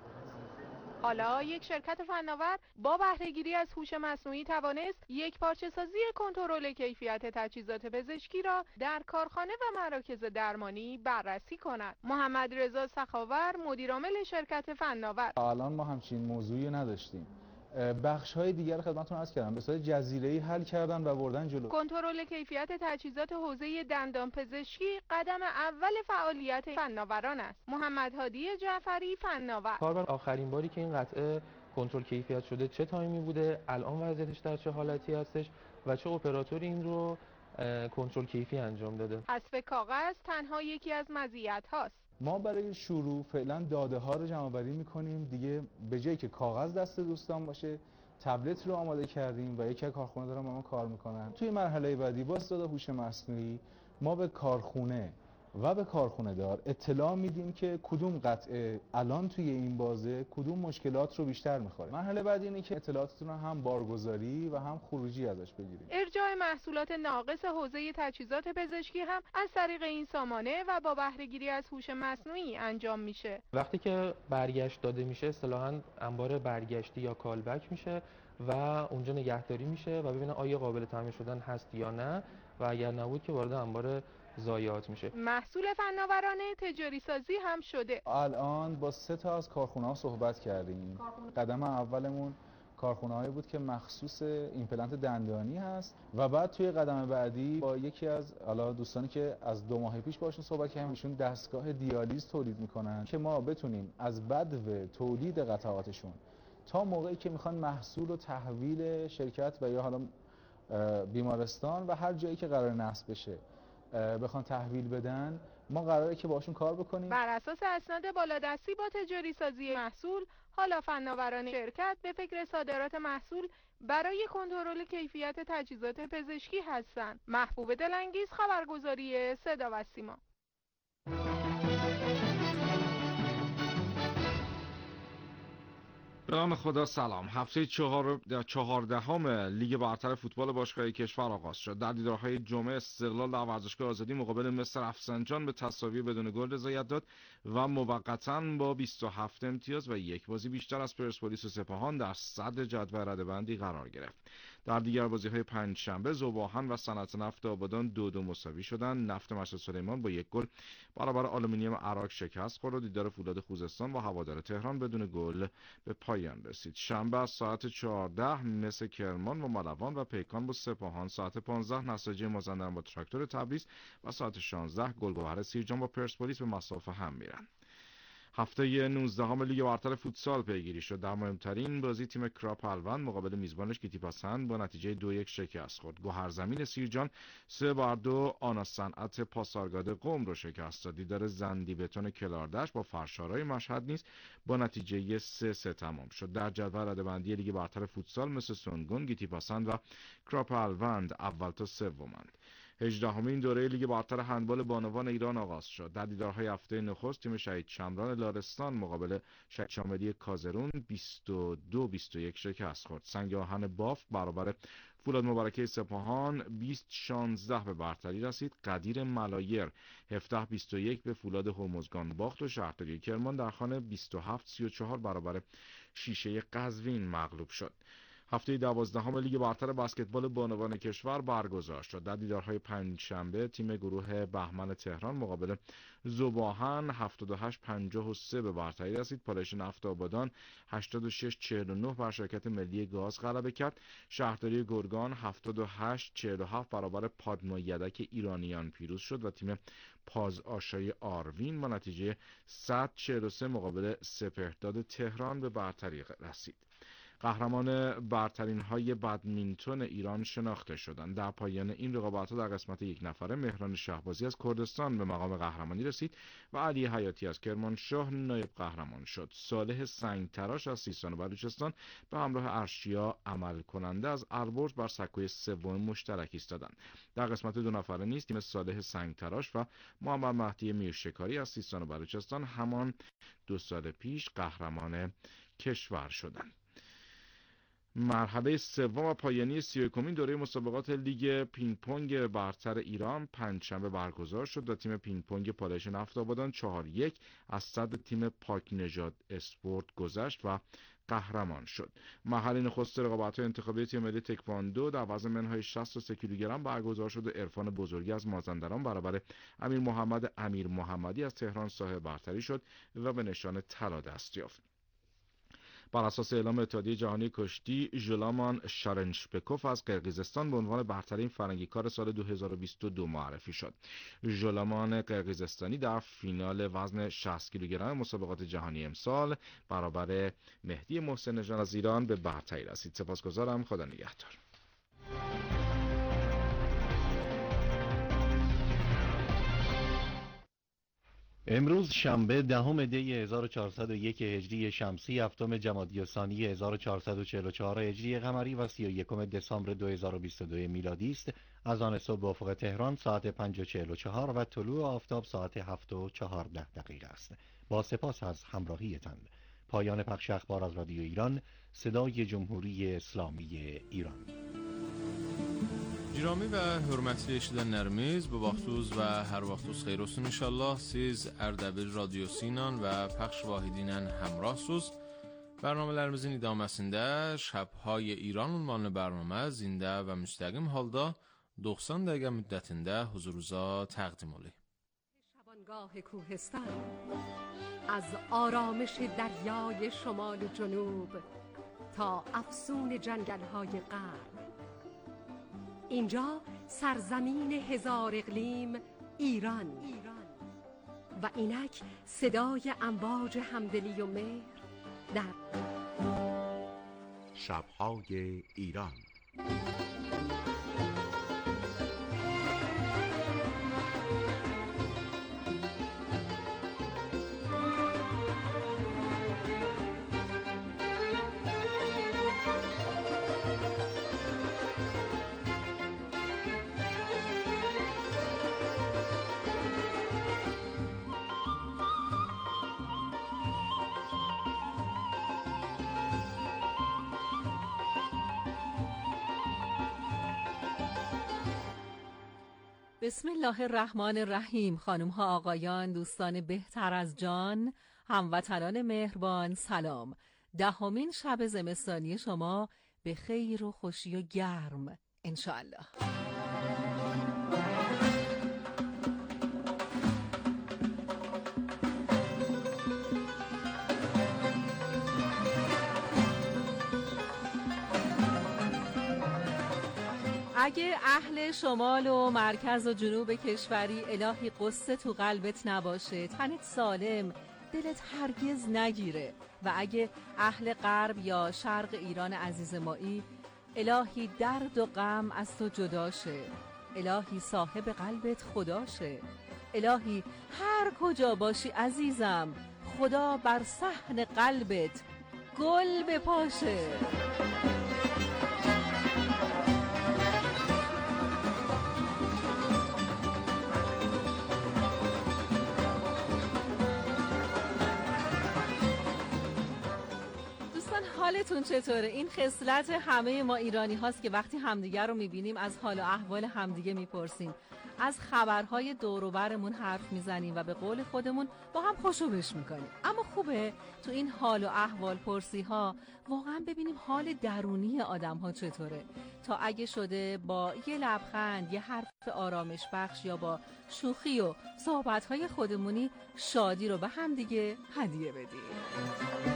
حالا یک شرکت فناور با بهره‌گیری از هوش مصنوعی توانست یک پارچه سازی کنترل کیفیت تجهیزات پزشکی را در کارخانه و مراکز درمانی بررسی کند. محمد رضا سخاور، مدیرعامل شرکت فناور: الان ما همچین موضوعی نداشتیم. بخش های دیگر خدمتتون عرض کردم به صورت جزیره‌ای حل کردن و بردن جلو. کنترل کیفیت تجهیزات حوزه دندان پزشکی قدم اول فعالیت فناوران است. محمد هادی جعفری، فناور: کاربر آخرین باری که این قطعه کنترل کیفیت شده چه تایمی بوده، الان وضعیتش در چه حالتی هستش و چه اپراتوری این رو کنترل کیفی انجام داده. حذف کاغذ تنها یکی از مزیت هاست. ما برای شروع فعلا داده ها رو جمع آوری می‌کنیم، دیگه به جایی که کاغذ دست دوستان باشه تبلت رو آماده کردیم و یکی از کارخونه دارن با ما کار میکنن. توی مرحله بعدی با استفاده هوش مصنوعی ما به کارخونه و به کارخونه دار اطلاع میدیم که کدوم قطعه الان توی این بازه کدوم مشکلات رو بیشتر میخوره. مرحله بعدی اینه که اطلاعاتتون رو هم بارگذاری و هم خروجی ازش بگیرید. ارجاع محصولات ناقص حوزه تجهیزات پزشکی هم از طریق این سامانه و با بهره‌گیری از هوش مصنوعی انجام میشه. وقتی که برگشت داده میشه اصطلاحاً انبار برگشتی یا کالبک میشه و اونجا نگهداری میشه و ببینن آیا قابل تعمیر شدن هست یا نه و اگر نبود که وارد انبار ضایعات میشه. محصول فناورانه تجاری سازی هم شده. الان با سه تا از کارخونه‌ها صحبت کردیم. قدم اولمون کارخونه‌هایی بود که مخصوص ایمپلنت دندانی هست و بعد توی قدم بعدی با یکی از حالا دوستانی که از دو ماه پیش باشون صحبت کردیم، ایشون دستگاه دیالیز تولید میکنن که ما بتونیم از بدو تولید قطعاتشون تا موقعی که میخوان محصول و تحویل شرکت و یا حالا بیمارستان و هر جایی که قرار نصب بشه بخوان تحویل بدن، ما قراره که باشون کار بکنیم. بر اساس اسناد بالادستی با تجاری سازی محصول، حالا فناوران شرکت به فکر صادرات محصول برای کنترل کیفیت تجهیزات پزشکی هستند. محبوب دلانگیز، خبرگزاری صدا و سیما. به نام خدا سلام. هفته چهار چهاردهم لیگ برتر فوتبال باشگاهی کشور آغاز شد. در دیدارهای جمعه استقلال در ورزشگاه آزادی مقابل مس رفسنجان به تساوی بدون گل رضایت داد و موقتاً با بیست و هفت امتیاز و یک بازی بیشتر از پرسپولیس و سپاهان در صدر جدول رده‌بندی قرار گرفت. در دیگر بازی‌های پنجشنبه ذوباهن و صنعت نفت آبادان دو دو مساوی شدند. نفت مشهد سلیمان با یک گل برابر آلومینیوم عراق شکست خورد و دیدار فولاد خوزستان با هوادار تهران بدون گل به پایان رسید. شنبه از ساعت چهارده مس کرمان و ملوان و پیکان با سپاهان، ساعت پانزده نساجی مازندران با تراکتور تبریز و ساعت شانزده گلگهر سیرجان با پرسپولیس به مصاف هم میرن. هفته نوزدهم لیگ برتر فوتسال پیگیری شد. در مهمترین بازی تیم کراپ الوند مقابل میزبانش گیتیپاسند با نتیجه دو یک شکست خورد. گوهرزمین سیرجان سه بر دو آنا صنعت پاسارگاد قم رو شکست داد. دیدار زندی بتون کلاردش با فرشارای مشهد نیز با نتیجه سه سه تمام شد. در جدول رده‌بندی لیگ برتر فوتسال مثل سونگون، گیتیپاسند و کراپ الوند اول تا سومند. هجدهمین دوره لیگ برتر هندبال بانوان ایران آغاز شد. در دیدارهای هفته نخست تیم شهید شمران لارستان مقابل شهید شاملی کازرون بیست و دو بیست و یک شکست خورد. سنگ آهن بافت برابر فولاد مبارکه سپاهان بیست شانزده به برتری رسید. قدیر ملایر هفده بیست و یک به فولاد هرمزگان باخت و شهرداری کرمان در خانه بیست و هفت سی و چهار برابر شیشه قزوین مغلوب شد. هفته دوازدهم لیگ برتر بسکتبال بانوان کشور برگزار شد. در دیدارهای پنجشنبه تیم گروه بهمن تهران مقابل ذوباهن هفتاد و هشت پنجاه و سه به برتری رسید. پالایش نفت آبادان هشتاد و شش چهل و نه بر شرکت ملی گاز غلبه کرد. شهرداری گرگان هفتاد و هشت چهل و هفت برابر پادما یدک ایرانیان پیروز شد و تیم پاز آشای آروین با نتیجه صد چهل و سه مقابل سپهرداد تهران به برتری رسید. قهرمان برترین های بدمینتون ایران شناخته شدند. در پایان این رقابت‌ها در قسمت یک نفره مهران شهبازی از کردستان به مقام قهرمانی رسید و علی حیاتی از کرمانشاه نایب قهرمان شد. صالح سنگتراش از سیستان و بلوچستان به همراه ارشیا عمل کننده از البرز بر سکوی سوم مشترک ایستادند. در قسمت دو نفره نیز تیم صالح سنگتراش و محمد مهدی میرشکاری از سیستان و بلوچستان همان دو سال پیش قهرمان کشور شدند. مرحله سوم و پایانی سی و یکمین دوره مسابقات لیگ پینگ پونگ برتر ایران پنجشنبه برگزار شد و تیم پینگ پونگ پالایش نفت آبادان چهار یک از صد تیم پاک نژاد اسپورت گذشت و قهرمان شد. مرحله نخست رقابت‌های انتخابی تیم ملی تکواندو در وزن منهای شصت و سه کیلوگرم برگزار شد و عرفان بزرگی از مازندران برابر امیر محمد امیر محمدی از تهران صاحب برتری شد و به نشان طلا دست یافت. بر اساس اعلام اتحادیه جهانی کشتی، ژولامان شارنشپکوف از قرقیزستان به عنوان برترین فرنگی کار سال دو هزار و بیست و دو معرفی شد. ژولامان قرقیزستانی در فینال وزن شصت کیلوگرم مسابقات جهانی امسال برابر مهدی محسن نژاد از ایران به برتری رسید. سپاسگزارم. خدا نگهدار. امروز شنبه دهم دی هزار و چهارصد و یک هجری شمسی، هفتم جمادی الثانی هزار و چهارصد و چهل و چهار هجری قمری و سی و یکم دسامبر دو هزار و بیست و دو میلادی است. از آن صبح به افق تهران ساعت پنج و چهل و چهار و طلوع آفتاب ساعت هفت و چهارده دقیقه است. با سپاس از همراهیتان. پایان پخش اخبار از رادیو ایران، صدای جمهوری اسلامی ایران. Jirami və hörmətli eşidənlərimiz, bu vaxtuz və hər vaxtuz xeyir olsun inşallah. Siz Ərdəbil radiosu ilə və pəxş vahidi ilə həmrahsuz. Bərnamələrimizin idaməsində Şəbhay İran ünvanlı bərnamə zində və müstəqim halda doxsan dəqiqə müddətində huzurunuza təqdim olunur. شبانگاه کوهستان از آرامش دریای شمال و جنوب تا افسون جنگل‌های غرب، اینجا سرزمین هزار اقلیم ایران و اینک صدای امواج همدلی و مهر در شب‌های ایران. بسم الله الرحمن الرحیم. خانم ها، آقایان، دوستان بهتر از جان، هموطنان مهربان، سلام. دهمین شب زمستانی شما به خیر و خوشی و گرم انشاءالله. اگه اهل شمال و مرکز و جنوب کشوری الهی قصه تو قلبت نباشه، تنت سالم، دلت هرگز نگیره. و اگه اهل غرب یا شرق ایران عزیز مایی، الهی درد و غم از تو جدا شه، الهی صاحب قلبت خدا شه، الهی هر کجا باشی عزیزم، خدا بر صحن قلبت گل بپاشه. حالتون چطوره؟ این خصلت همه ما ایرانی هاست که وقتی همدیگر رو میبینیم از حال و احوال همدیگه میپرسیم، از خبرهای دور و برمون حرف میزنیم و به قول خودمون با هم خوشوبش میکنیم. اما خوبه تو این حال و احوال پرسی ها واقعا ببینیم حال درونی آدم ها چطوره، تا اگه شده با یه لبخند، یه حرف آرامش بخش یا با شوخی و صحبتهای خودمونی شادی رو به هم دیگه هدیه بدیم.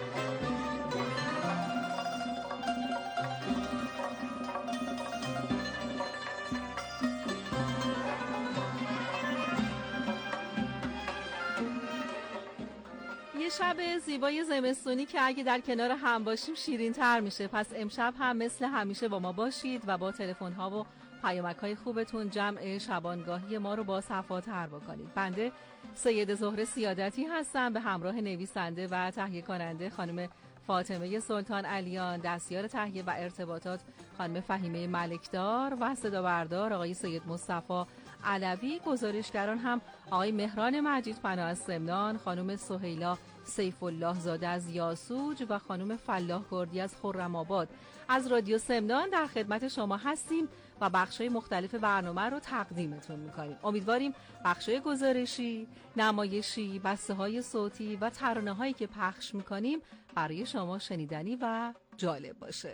یه شب زیبای زمستونی که اگه در کنار هم باشیم شیرین تر میشه. پس امشب هم مثل همیشه با ما باشید و با تلفن ها و پیامک های خوبتون جمع شبانگاهی ما رو با صفا تر بکنید. بنده سید زهره سیادتی هستم به همراه نویسنده و تهیه کننده خانم فاطمه سلطان علیان، دستیار تهیه و ارتباطات خانم فهیمه ملکدار و صدا بردار آقای سید مصطفی علوی. گزارشگران هم آقای مهران مجید پناه از سمنان، خانم سهیلا سیف الله زاده از یاسوج و خانم فلاح کردی از خرم‌آباد. از رادیو سمنان در خدمت شما هستیم و بخش‌های مختلف برنامه رو تقدیمتون می‌کنیم. امیدواریم بخش‌های گزارشی، نمایشی، بسته‌های صوتی و ترانه‌هایی که پخش می‌کنیم برای شما شنیدنی و جالب باشه.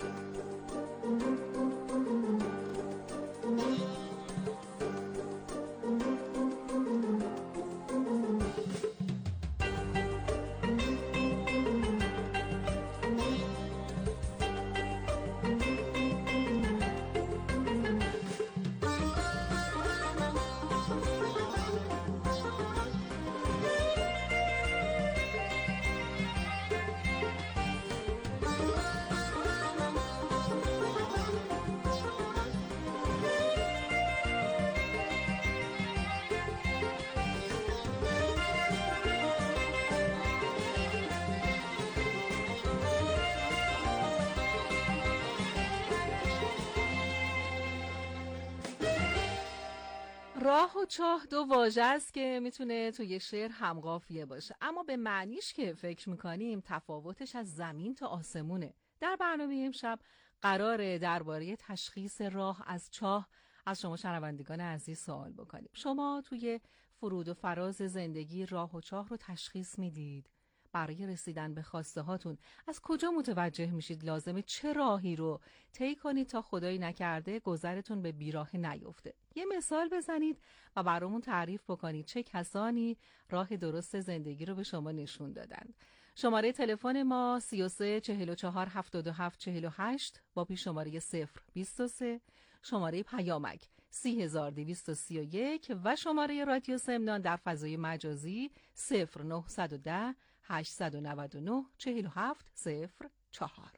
راه و چاه دو واژه است که میتونه توی شعر همقافیه باشه، اما به معنیش که فکر میکنیم تفاوتش از زمین تا آسمونه. در برنامه امشب قراره درباره تشخیص راه از چاه از شما شنوندگان عزیز سوال بکنیم. شما توی فرود و فراز زندگی راه و چاه رو تشخیص میدید؟ برای رسیدن به خواسته هاتون از کجا متوجه میشید لازمه چه راهی رو طی کنید تا خدایی نکرده گذرتون به بیراه نیفته؟ یه مثال بزنید و برامون تعریف بکنید چه کسانی راه درست زندگی رو به شما نشون دادند. شماره تلفن ما سی و سه چهل و چهار هفتاد و هفت چهل و هشت با پیش شماره صفر بیست و سه، شماره پیامک سی هزار دویست و سی و یک و شماره رادیو سمنان در فضای مجازی صفر نهصد و ده هشتصد و نود و نه چهل و هفت صفر چهار.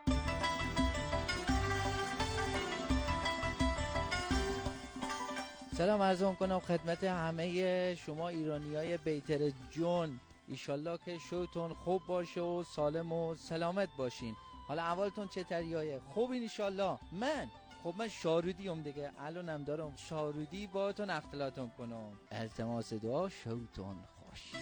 سلام عرض کنم خدمت همه شما ایرانیای بیتر جون. ایشالله که شوتون خوب باشه و سالم و سلامت باشین. حالا احوالتون چطوریه؟ خوبین ایشالله؟ من خب من شارودیم دیگه، الانم دارم شارودی باهاتون اختلاطون کنم. التماس دعا شوتون خوش.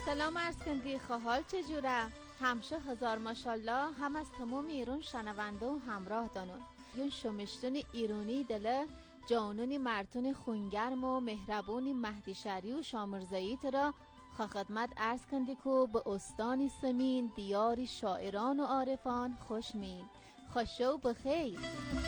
سلام عرض کندی خواهال چجوره؟ همشه هزار ماشالله هم از تمام ایران شنونده و همراه دانون یون شمشتون ایرانی دله جانونی مرتون خونگرم و مهربونی مهدی شری و شامرزایی را خدمت عرض کندی که به استانی سمین دیاری شاعران و عارفان خوشمین خوشو بخیر.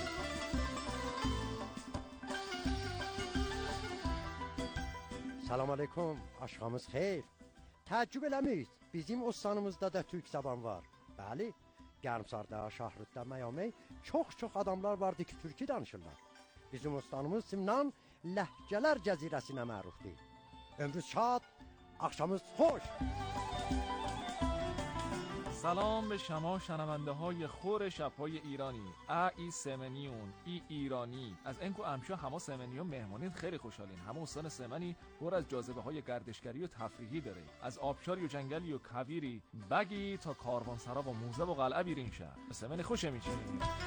Salam aleyküm, aşkımız xeyir. Təəccüb eləməyiz, bizim ostanımızda da türk zaban var. Bəli, Gərmsarda, Şahrutda, Məyami çox-çox adamlar vardı ki, türkü danışırlar. Bizim ostanımız Simnan Ləhcələr Cəzirəsinə mərufdur. Ömrünüz şad, akşamınız خوش. سلام به شما شنونده های خور شبهای ایرانی. ای سمنیون ای ایرانی از انکو امشا همه سمنیون مهمانین خیلی خوشحالین. همه استان سمنی پر از جاذبه های گردشگری و تفریحی داره. از آبشاری و جنگلی و کویری بگی تا کاروانسرا و موزه و قلعه بیرین شهر. سمن خوش میشین.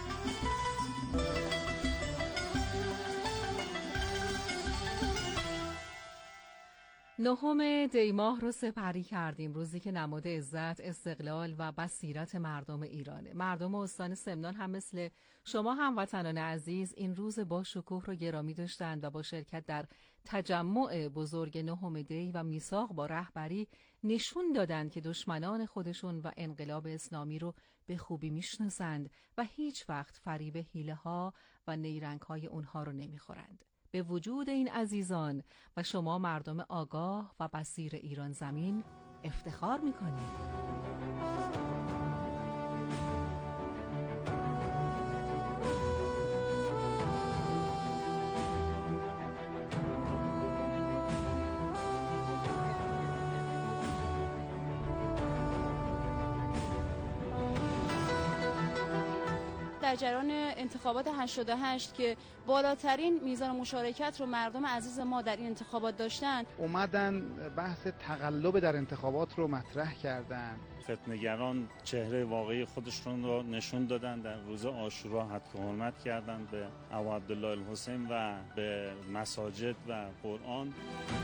نهم دی ماه رو سپری کردیم، روزی که نماد عزت، استقلال و بصیرت مردم ایرانه. مردم استان سمنان هم مثل شما هموطنان عزیز این روز با شکوه رو گرامی داشتند و با شرکت در تجمع بزرگ نهم دی و میثاق با رهبری نشون دادند که دشمنان خودشون و انقلاب اسلامی رو به خوبی میشناسند و هیچ وقت فریب حیله ها و نیرنگ های اونها رو نمیخورند. به وجود این عزیزان و شما مردم آگاه و بصیر ایران زمین افتخار میکنید. در جریان انتخابات هشتاد و هشت که بالاترین میزان مشارکت رو مردم عزیز ما در این انتخابات داشتن، اومدن بحث تقلب در انتخابات رو مطرح کردن. فتنه‌گران چهره واقعی خودشون رو نشون دادن، در روز عاشورا حق حرمت کردن به ابو عبدالله الحسین و به مساجد و قرآن.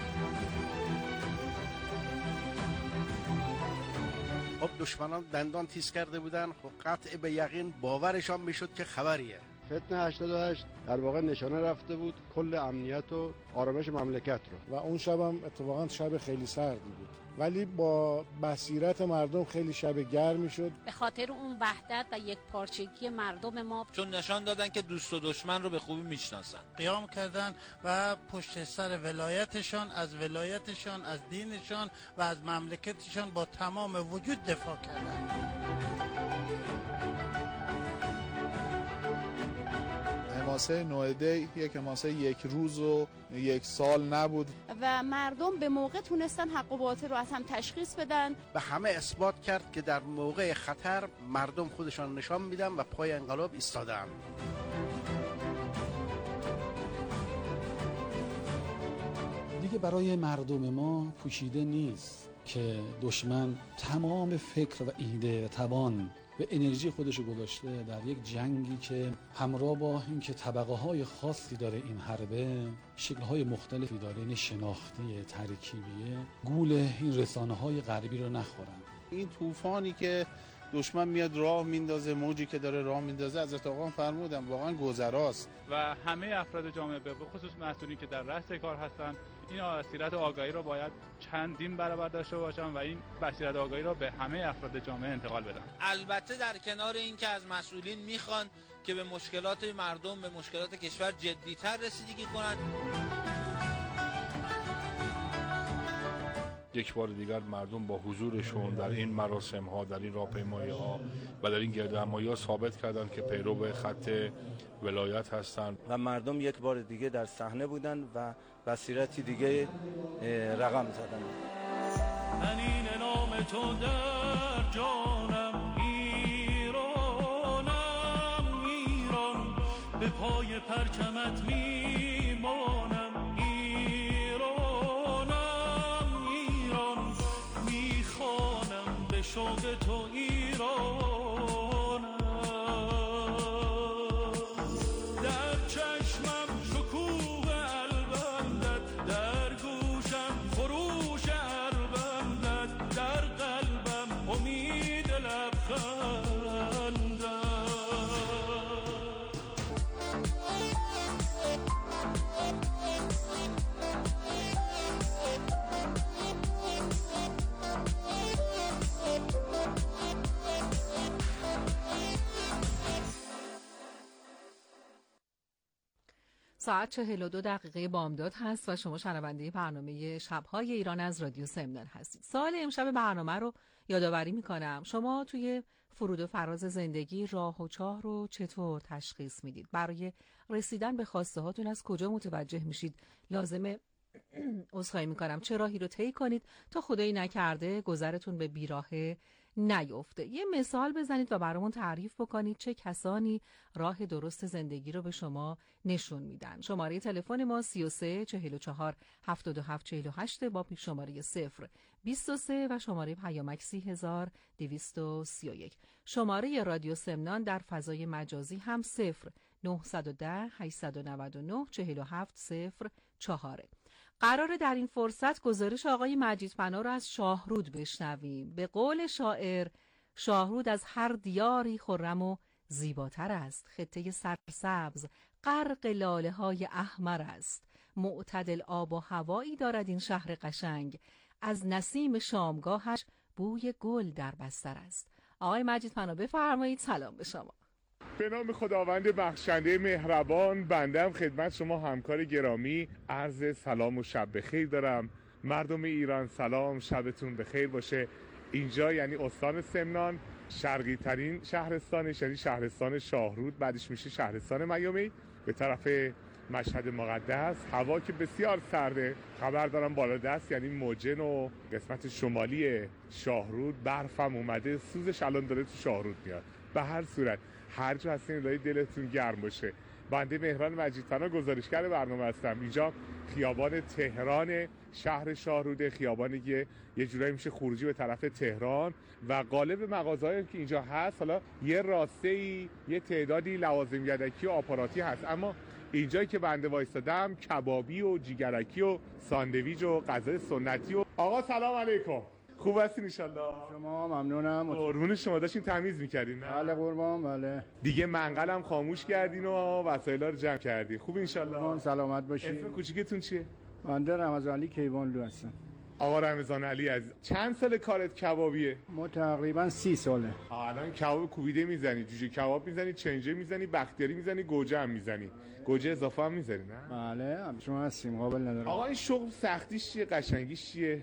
خب دشمنان دندان تیز کرده بودن، خب قطع به یقین باورشان میشد که خبریه. فتنه هشتاد و هشت در واقع نشانه رفته بود کل امنیت و آرامش مملکت رو، و اون شب هم اتفاقا شب خیلی سردی بود، ولی با بصیرت مردم خیلی شب گرمی شد. به خاطر اون وحدت و یک پارچگی مردم ما، چون نشان دادن که دوست و دشمن رو به خوبی میشناسن، قیام کردن و پشت سر ولایتشان از ولایتشان از دینشان و از مملکتشان با تمام وجود دفاع کردن. حماسه نو دی یک حماسه یک روز و یک سال نبود و مردم به موقع تونستن حق و باطل رو از هم تشخیص بدن. به همه اثبات کرد که در موقع خطر مردم خودشان نشان میدن و پای انقلاب ایستادن. دیگه برای مردم ما پوشیده نیست که دشمن تمام فکر و ایده و توان و انرژی خودشو گذاشته در یک جنگی که همراه با اینکه طبقه های خاصی داره این حربه، شکل های مختلفی داره، این شناختی ترکیبیه، گول این رسانه های غربی رو نخورن. این طوفانی که دشمن میاد راه میندازه، موجی که داره راه میندازه، حضرت آقا فرمودن واقعا گذراست. و همه افراد جامعه به خصوص مسئولین که در رأس کار هستن این بصیرت آگاهی را باید چندین برابر داشته باشن و این بصیرت آگاهی را به همه افراد جامعه انتقال بدن. البته در کنار این که از مسئولین میخوان که به مشکلات مردم، به مشکلات کشور جدی‌تر رسیدگی کنند. یک بار دیگر مردم با حضورشون در این مراسم ها، در این راهپیمایی ها و در این گردهمایی ها ثابت کردند که پیرو خط ولایت هستند و مردم یک بار دیگه در صحنه بودن و بصیرتی دیگه رقم زدن. حنین نام تو در جانم، ایرانم ایران، به پای پرچمت میمانم، ایرانم ایران، میخوانم به شوق تو ایران. ساعت چهل و دو دقیقه بامداد هست و شما شنونده برنامه شب‌های ایران از رادیو سمنان هستید. سوال امشب برنامه رو یادآوری می‌کنم. شما توی فرود و فراز زندگی راه و چاه رو چطور تشخیص میدید؟ برای رسیدن به خواسته هاتون از کجا متوجه میشید لازمه عذرخواهی می‌کنم چه راهی رو طی کنید تا خدایی نکرده گذرتون به بیراهه نیفته؟ یه مثال بزنید و برامون تعریف بکنید چه کسانی راه درست زندگی رو به شما نشون میدن. شماره تلفن ما سی و سه چهل و چهار هفتاد و هفت چهل و هشت با شماره صفر بیست و سه و شماره پیامک سی هزار دویست و سی و یک. شماره رادیو سمنان در فضای مجازی هم صفر نهصد و ده هشتصد و نود و نه چهل و هفت صفر چهار. قراره در این فرصت گزارش آقای مجید پناه رو از شاهرود بشنویم. به قول شاعر شاهرود از هر دیاری خرم و زیباتر است، خطه سرسبز غرق لاله های احمر است، معتدل آب و هوایی دارد این شهر قشنگ، از نسیم شامگاهش بوی گل در بستر است. آقای مجید پناه بفرمایید. سلام به شما. به نام خداوند بخشنده مهربان، بندم خدمت شما همکار گرامی عرض سلام و شب بخیر دارم. مردم ایران سلام، شبتون بخیر باشه. اینجا یعنی استان سمنان، شرقی ترین شهرستانش یعنی شهرستان شاهرود، بعدش میشه شهرستان میامی به طرف مشهد مقدس. هوا که بسیار سرده، خبر دارم بالا دست یعنی موجن و قسمت شمالی شاهرود برفم اومده، سوزش الان داره تو شاهرود میاد. به هر صورت هر جا هستین الهی دلتون گرم باشه. بنده مهران مجید پناه گزارشگر برنامه هستم. اینجا خیابان تهران شهر شاهروده، خیابانی که یه جورایی میشه خروجی به طرف تهران و قالب مغازه‌ای که اینجا هست حالا یه راسته‌ای یه تعدادی لوازم یدکی و آپاراتی هست، اما اینجایی که بنده وایستادم کبابی و جیگرکی و ساندویچ و غذای سنتی و آقا سلام علیکم. خوب هستین ان شاء الله؟ شما ممنونم. قربون شما. داشتین تمیز می‌کردین نه؟ بله قربان. بله. دیگه منقلم خاموش کردین و وسایلا رو جمع کردین. خوب ان شاء الله؟ سلامت باشین. اسم کوچیکتون چیه؟ بنده رمضان علی کیوانلو هستم. آقا رمضان علی عزیز، چند سال کارت کبابیه؟ ما تقریبا سی ساله. الان کباب کوبیده میزنی، جوجه کباب میزنی، چنجه میزنی، بختیاری میزنی، گوجه هم میزنی. گوجه اضافه هم میزنی نه؟ بله، شما هستیم قابل ندارم. آقا این شغل سختیش چیه، قشنگیش چیه؟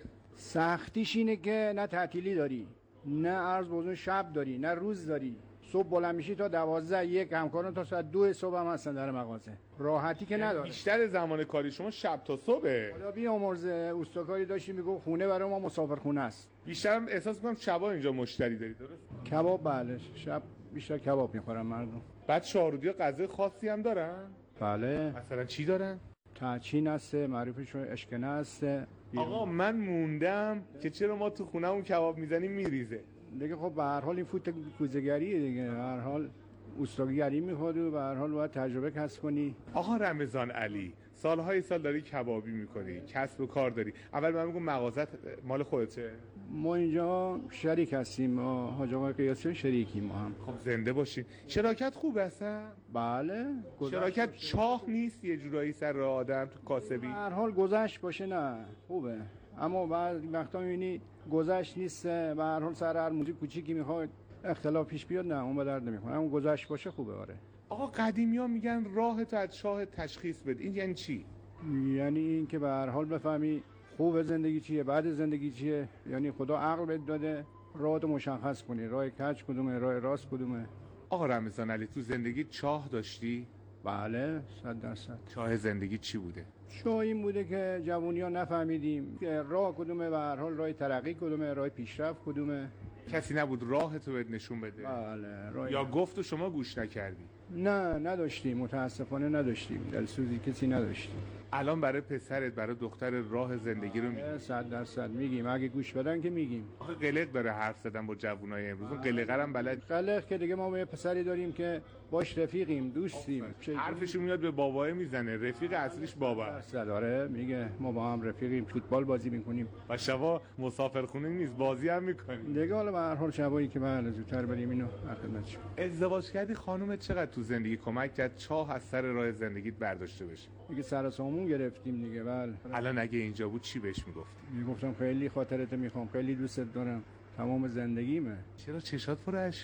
سختیش اینه که نه تعطیلی داری، نه عرض بزرگ شب داری، نه روز داری. صبح بلند میشی تا دوازده یک، همکاران تا ساعت دو صبح هم هستن در مغازه. راحتی که نداره. بیشتر زمان کاری شما شب تا صبحه. خدا بیامرزه، اوستاکاری داشتی میگه خونه برای ما مسافرخونه است. بیشتر احساس میکنم شبا اینجا مشتری داری، درست؟ کباب بله، شب بیشتر کباب میخورن مردم. بعد شاهرودی غذای خاصی هم دارن؟ بله. مثلا چی دارن؟ تاچین هسته، معروفشون اشکنه هسته. آقا من موندم که چرا ما تو خونه‌مون کباب میزنیم میریزه. دیگه خب به هر حال این فوت کوزه‌گریه دیگه، به هر حال اوستاگری میخواد و به هر حال باید تجربه کسب کنی. آقا رمضان علی، سالهای سال داری کبابی میکنی، کسب و کار داری. اول من میگم مغازت مال خودته؟ ما اینجا شریک هستیم، ما حاج آقای قیاسی شریکیم ما هم. خب زنده باشین. شراکت خوب هستن؟ بله. شراکت چاه نیست یه جورایی سر راه آدم تو کاسبی؟ به هر حال گذشت باشه نه خوبه، اما بعضی وقتا میبینی گذشت نیست، به هر حال سر هر موزیک کوچیکی میخواد اختلاف پیش بیاد، نه اون به درد نمیخوره، اما گذشت باشه خوبه. آره آقا قدیمی‌ها میگن راه تو از شاه تشخیص بده، این یعنی چی؟ یعنی این که به هر حال بفهمی خوب زندگی چیه، بعد زندگی چیه، یعنی خدا عقل بهت داده راهتو مشخص کنی، راه کج کدومه، راه راست کدومه. آقا رمضان علی تو زندگی چاه داشتی؟ بله صد درصد. چاه زندگی چی بوده؟ چاه این بوده که جوونی‌ها نفهمیدیم که راه کدومه، به هر حال راه ترقی کدومه، راه پیشرفت کدومه. کسی نبود راه تو بهت نشون بده؟ بله. راه یا گفت و شما گوش نکردی؟ نه نداشتیم، متاسفانه نداشتیم، دلسوزی کسی نداشتیم. الان برای پسرت، برای دختر راه زندگی رو میگیم؟ صد درصد میگیم، اگه گوش بدن که میگیم. آخه قلق داره حرف زدن با جوونای امروز، اون قلقه هم بلد. قلق که دیگه ما یه پسری داریم که باش رفیقیم، دوستیم، حرفشون میاد به بابای میزنه، رفیق اصلیش بابا. داره میگه ما با هم رفیقیم، فوتبال بازی میکنیم و شبا مسافرخونه نیست، بازی هم میکنیم دیگه. حالا به هر حال شبایی که بله زودتر بریم اینو خدمت شما. ازدواج کردی، خانومت چقدر تو زندگی کمک کرد چاه از سر راه زندگیت برداشته بشه؟ دیگه سر سامون گرفتیم دیگه. بله. الان اگه اینجا بود چی بهش میگفتی؟ میگفتم خیلی خاطرت میخوام، خیلی دوستت دارم، تمام زندگیمه. چرا چشات پر اشک شد؟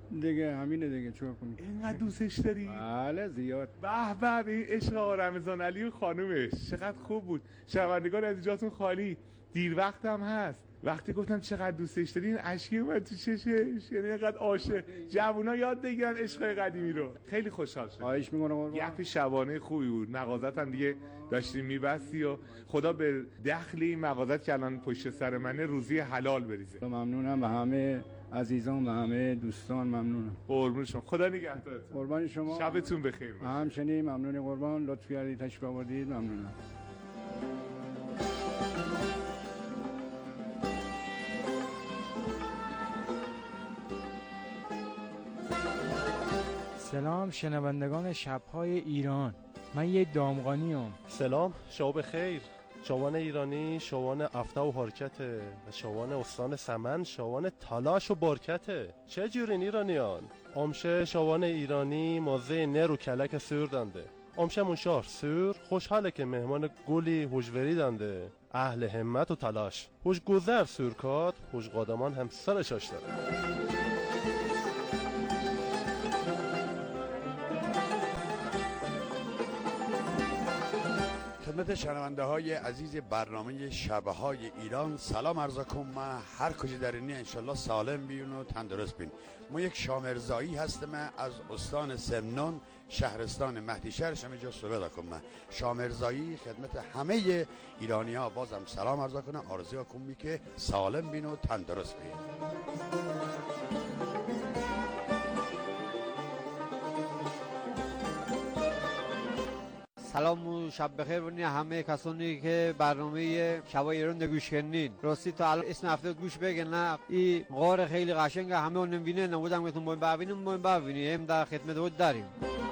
دیگه همینه دیگه، چون کنی اینقدر دوستش داری؟ بله زیاد. به به، این عشق آقا رمضان علی و خانومش چقدر خوب بود. شنوندگان از جاتون خالی، دیر وقت هم هست. وقتی گفتم چقدر دوستش داری این اشکی اومد تو چشش، یعنی اینقدر عاشق. جوونا یاد بگیرن عشق قدیمی رو. خیلی خوشحال شدم. خواهش می‌کنم قربان. گپ شبانه خوبی بود. مغازت هم دیگه داشتیم میبستی و خدا به دخل این مغازت که الان پشت سر منه روزی حلال بریزه. ممنونم به همه عزیزان و همه دوستان، ممنونم. قربون شما، خدا نگهدارتون. قربان شما. شبتون بخیر باشه. همچنین ممنون قربان، لطف کردید تشریف آوردید، ممنونم. سلام شنوندگان شب‌های ایران، من یه دامغانیم. سلام، شب خیر. شوان ایرانی شوان افته و حرکته و شوان استان سمن شوان تلاش و برکته. چه جورین ایرانیان؟ امشه شوان ایرانی موزه نر و کلک سور دنده. امشه منشار سور خوشحاله که مهمان گلی هوشوری دنده، اهل همت و تلاش. هوش گذر سورکات، هوش قادمان هم سرش آشتره. خدمت شنونده های عزیز برنامه شبه های ایران سلام عرض کنم. من هر کجا در اینی انشالله سالم بیون و تندرست بین. ما یک شامرزایی هستم از استان سمنان شهرستان مهدی شهر شما جا صحبت کنم. شامرزایی خدمت همه ایرانی ها بازم سلام عرض کنم، آرزو کنم که سالم بین و تندرست بین. سلام و شب بخیر بونی همه کسانی که برنامه شبای ایران گوش کنین. راستی تا الان اسم هفته گوش بگن نه این غار خیلی قشنگه، همه اون نمیبینه، نبودم بهتون باید ببینیم باید ببینیم هم در خدمت بود داریم.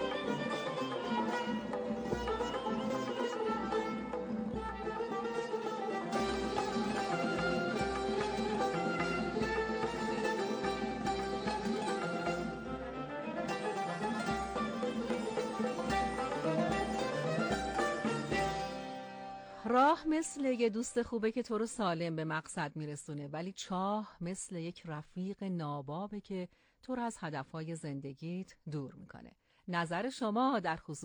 راه مثل یه دوست خوبه که تو رو سالم به مقصد میرسونه، ولی چاه مثل یک رفیق نابابه که تو رو از هدفهای زندگیت دور میکنه. نظر شما در خصوص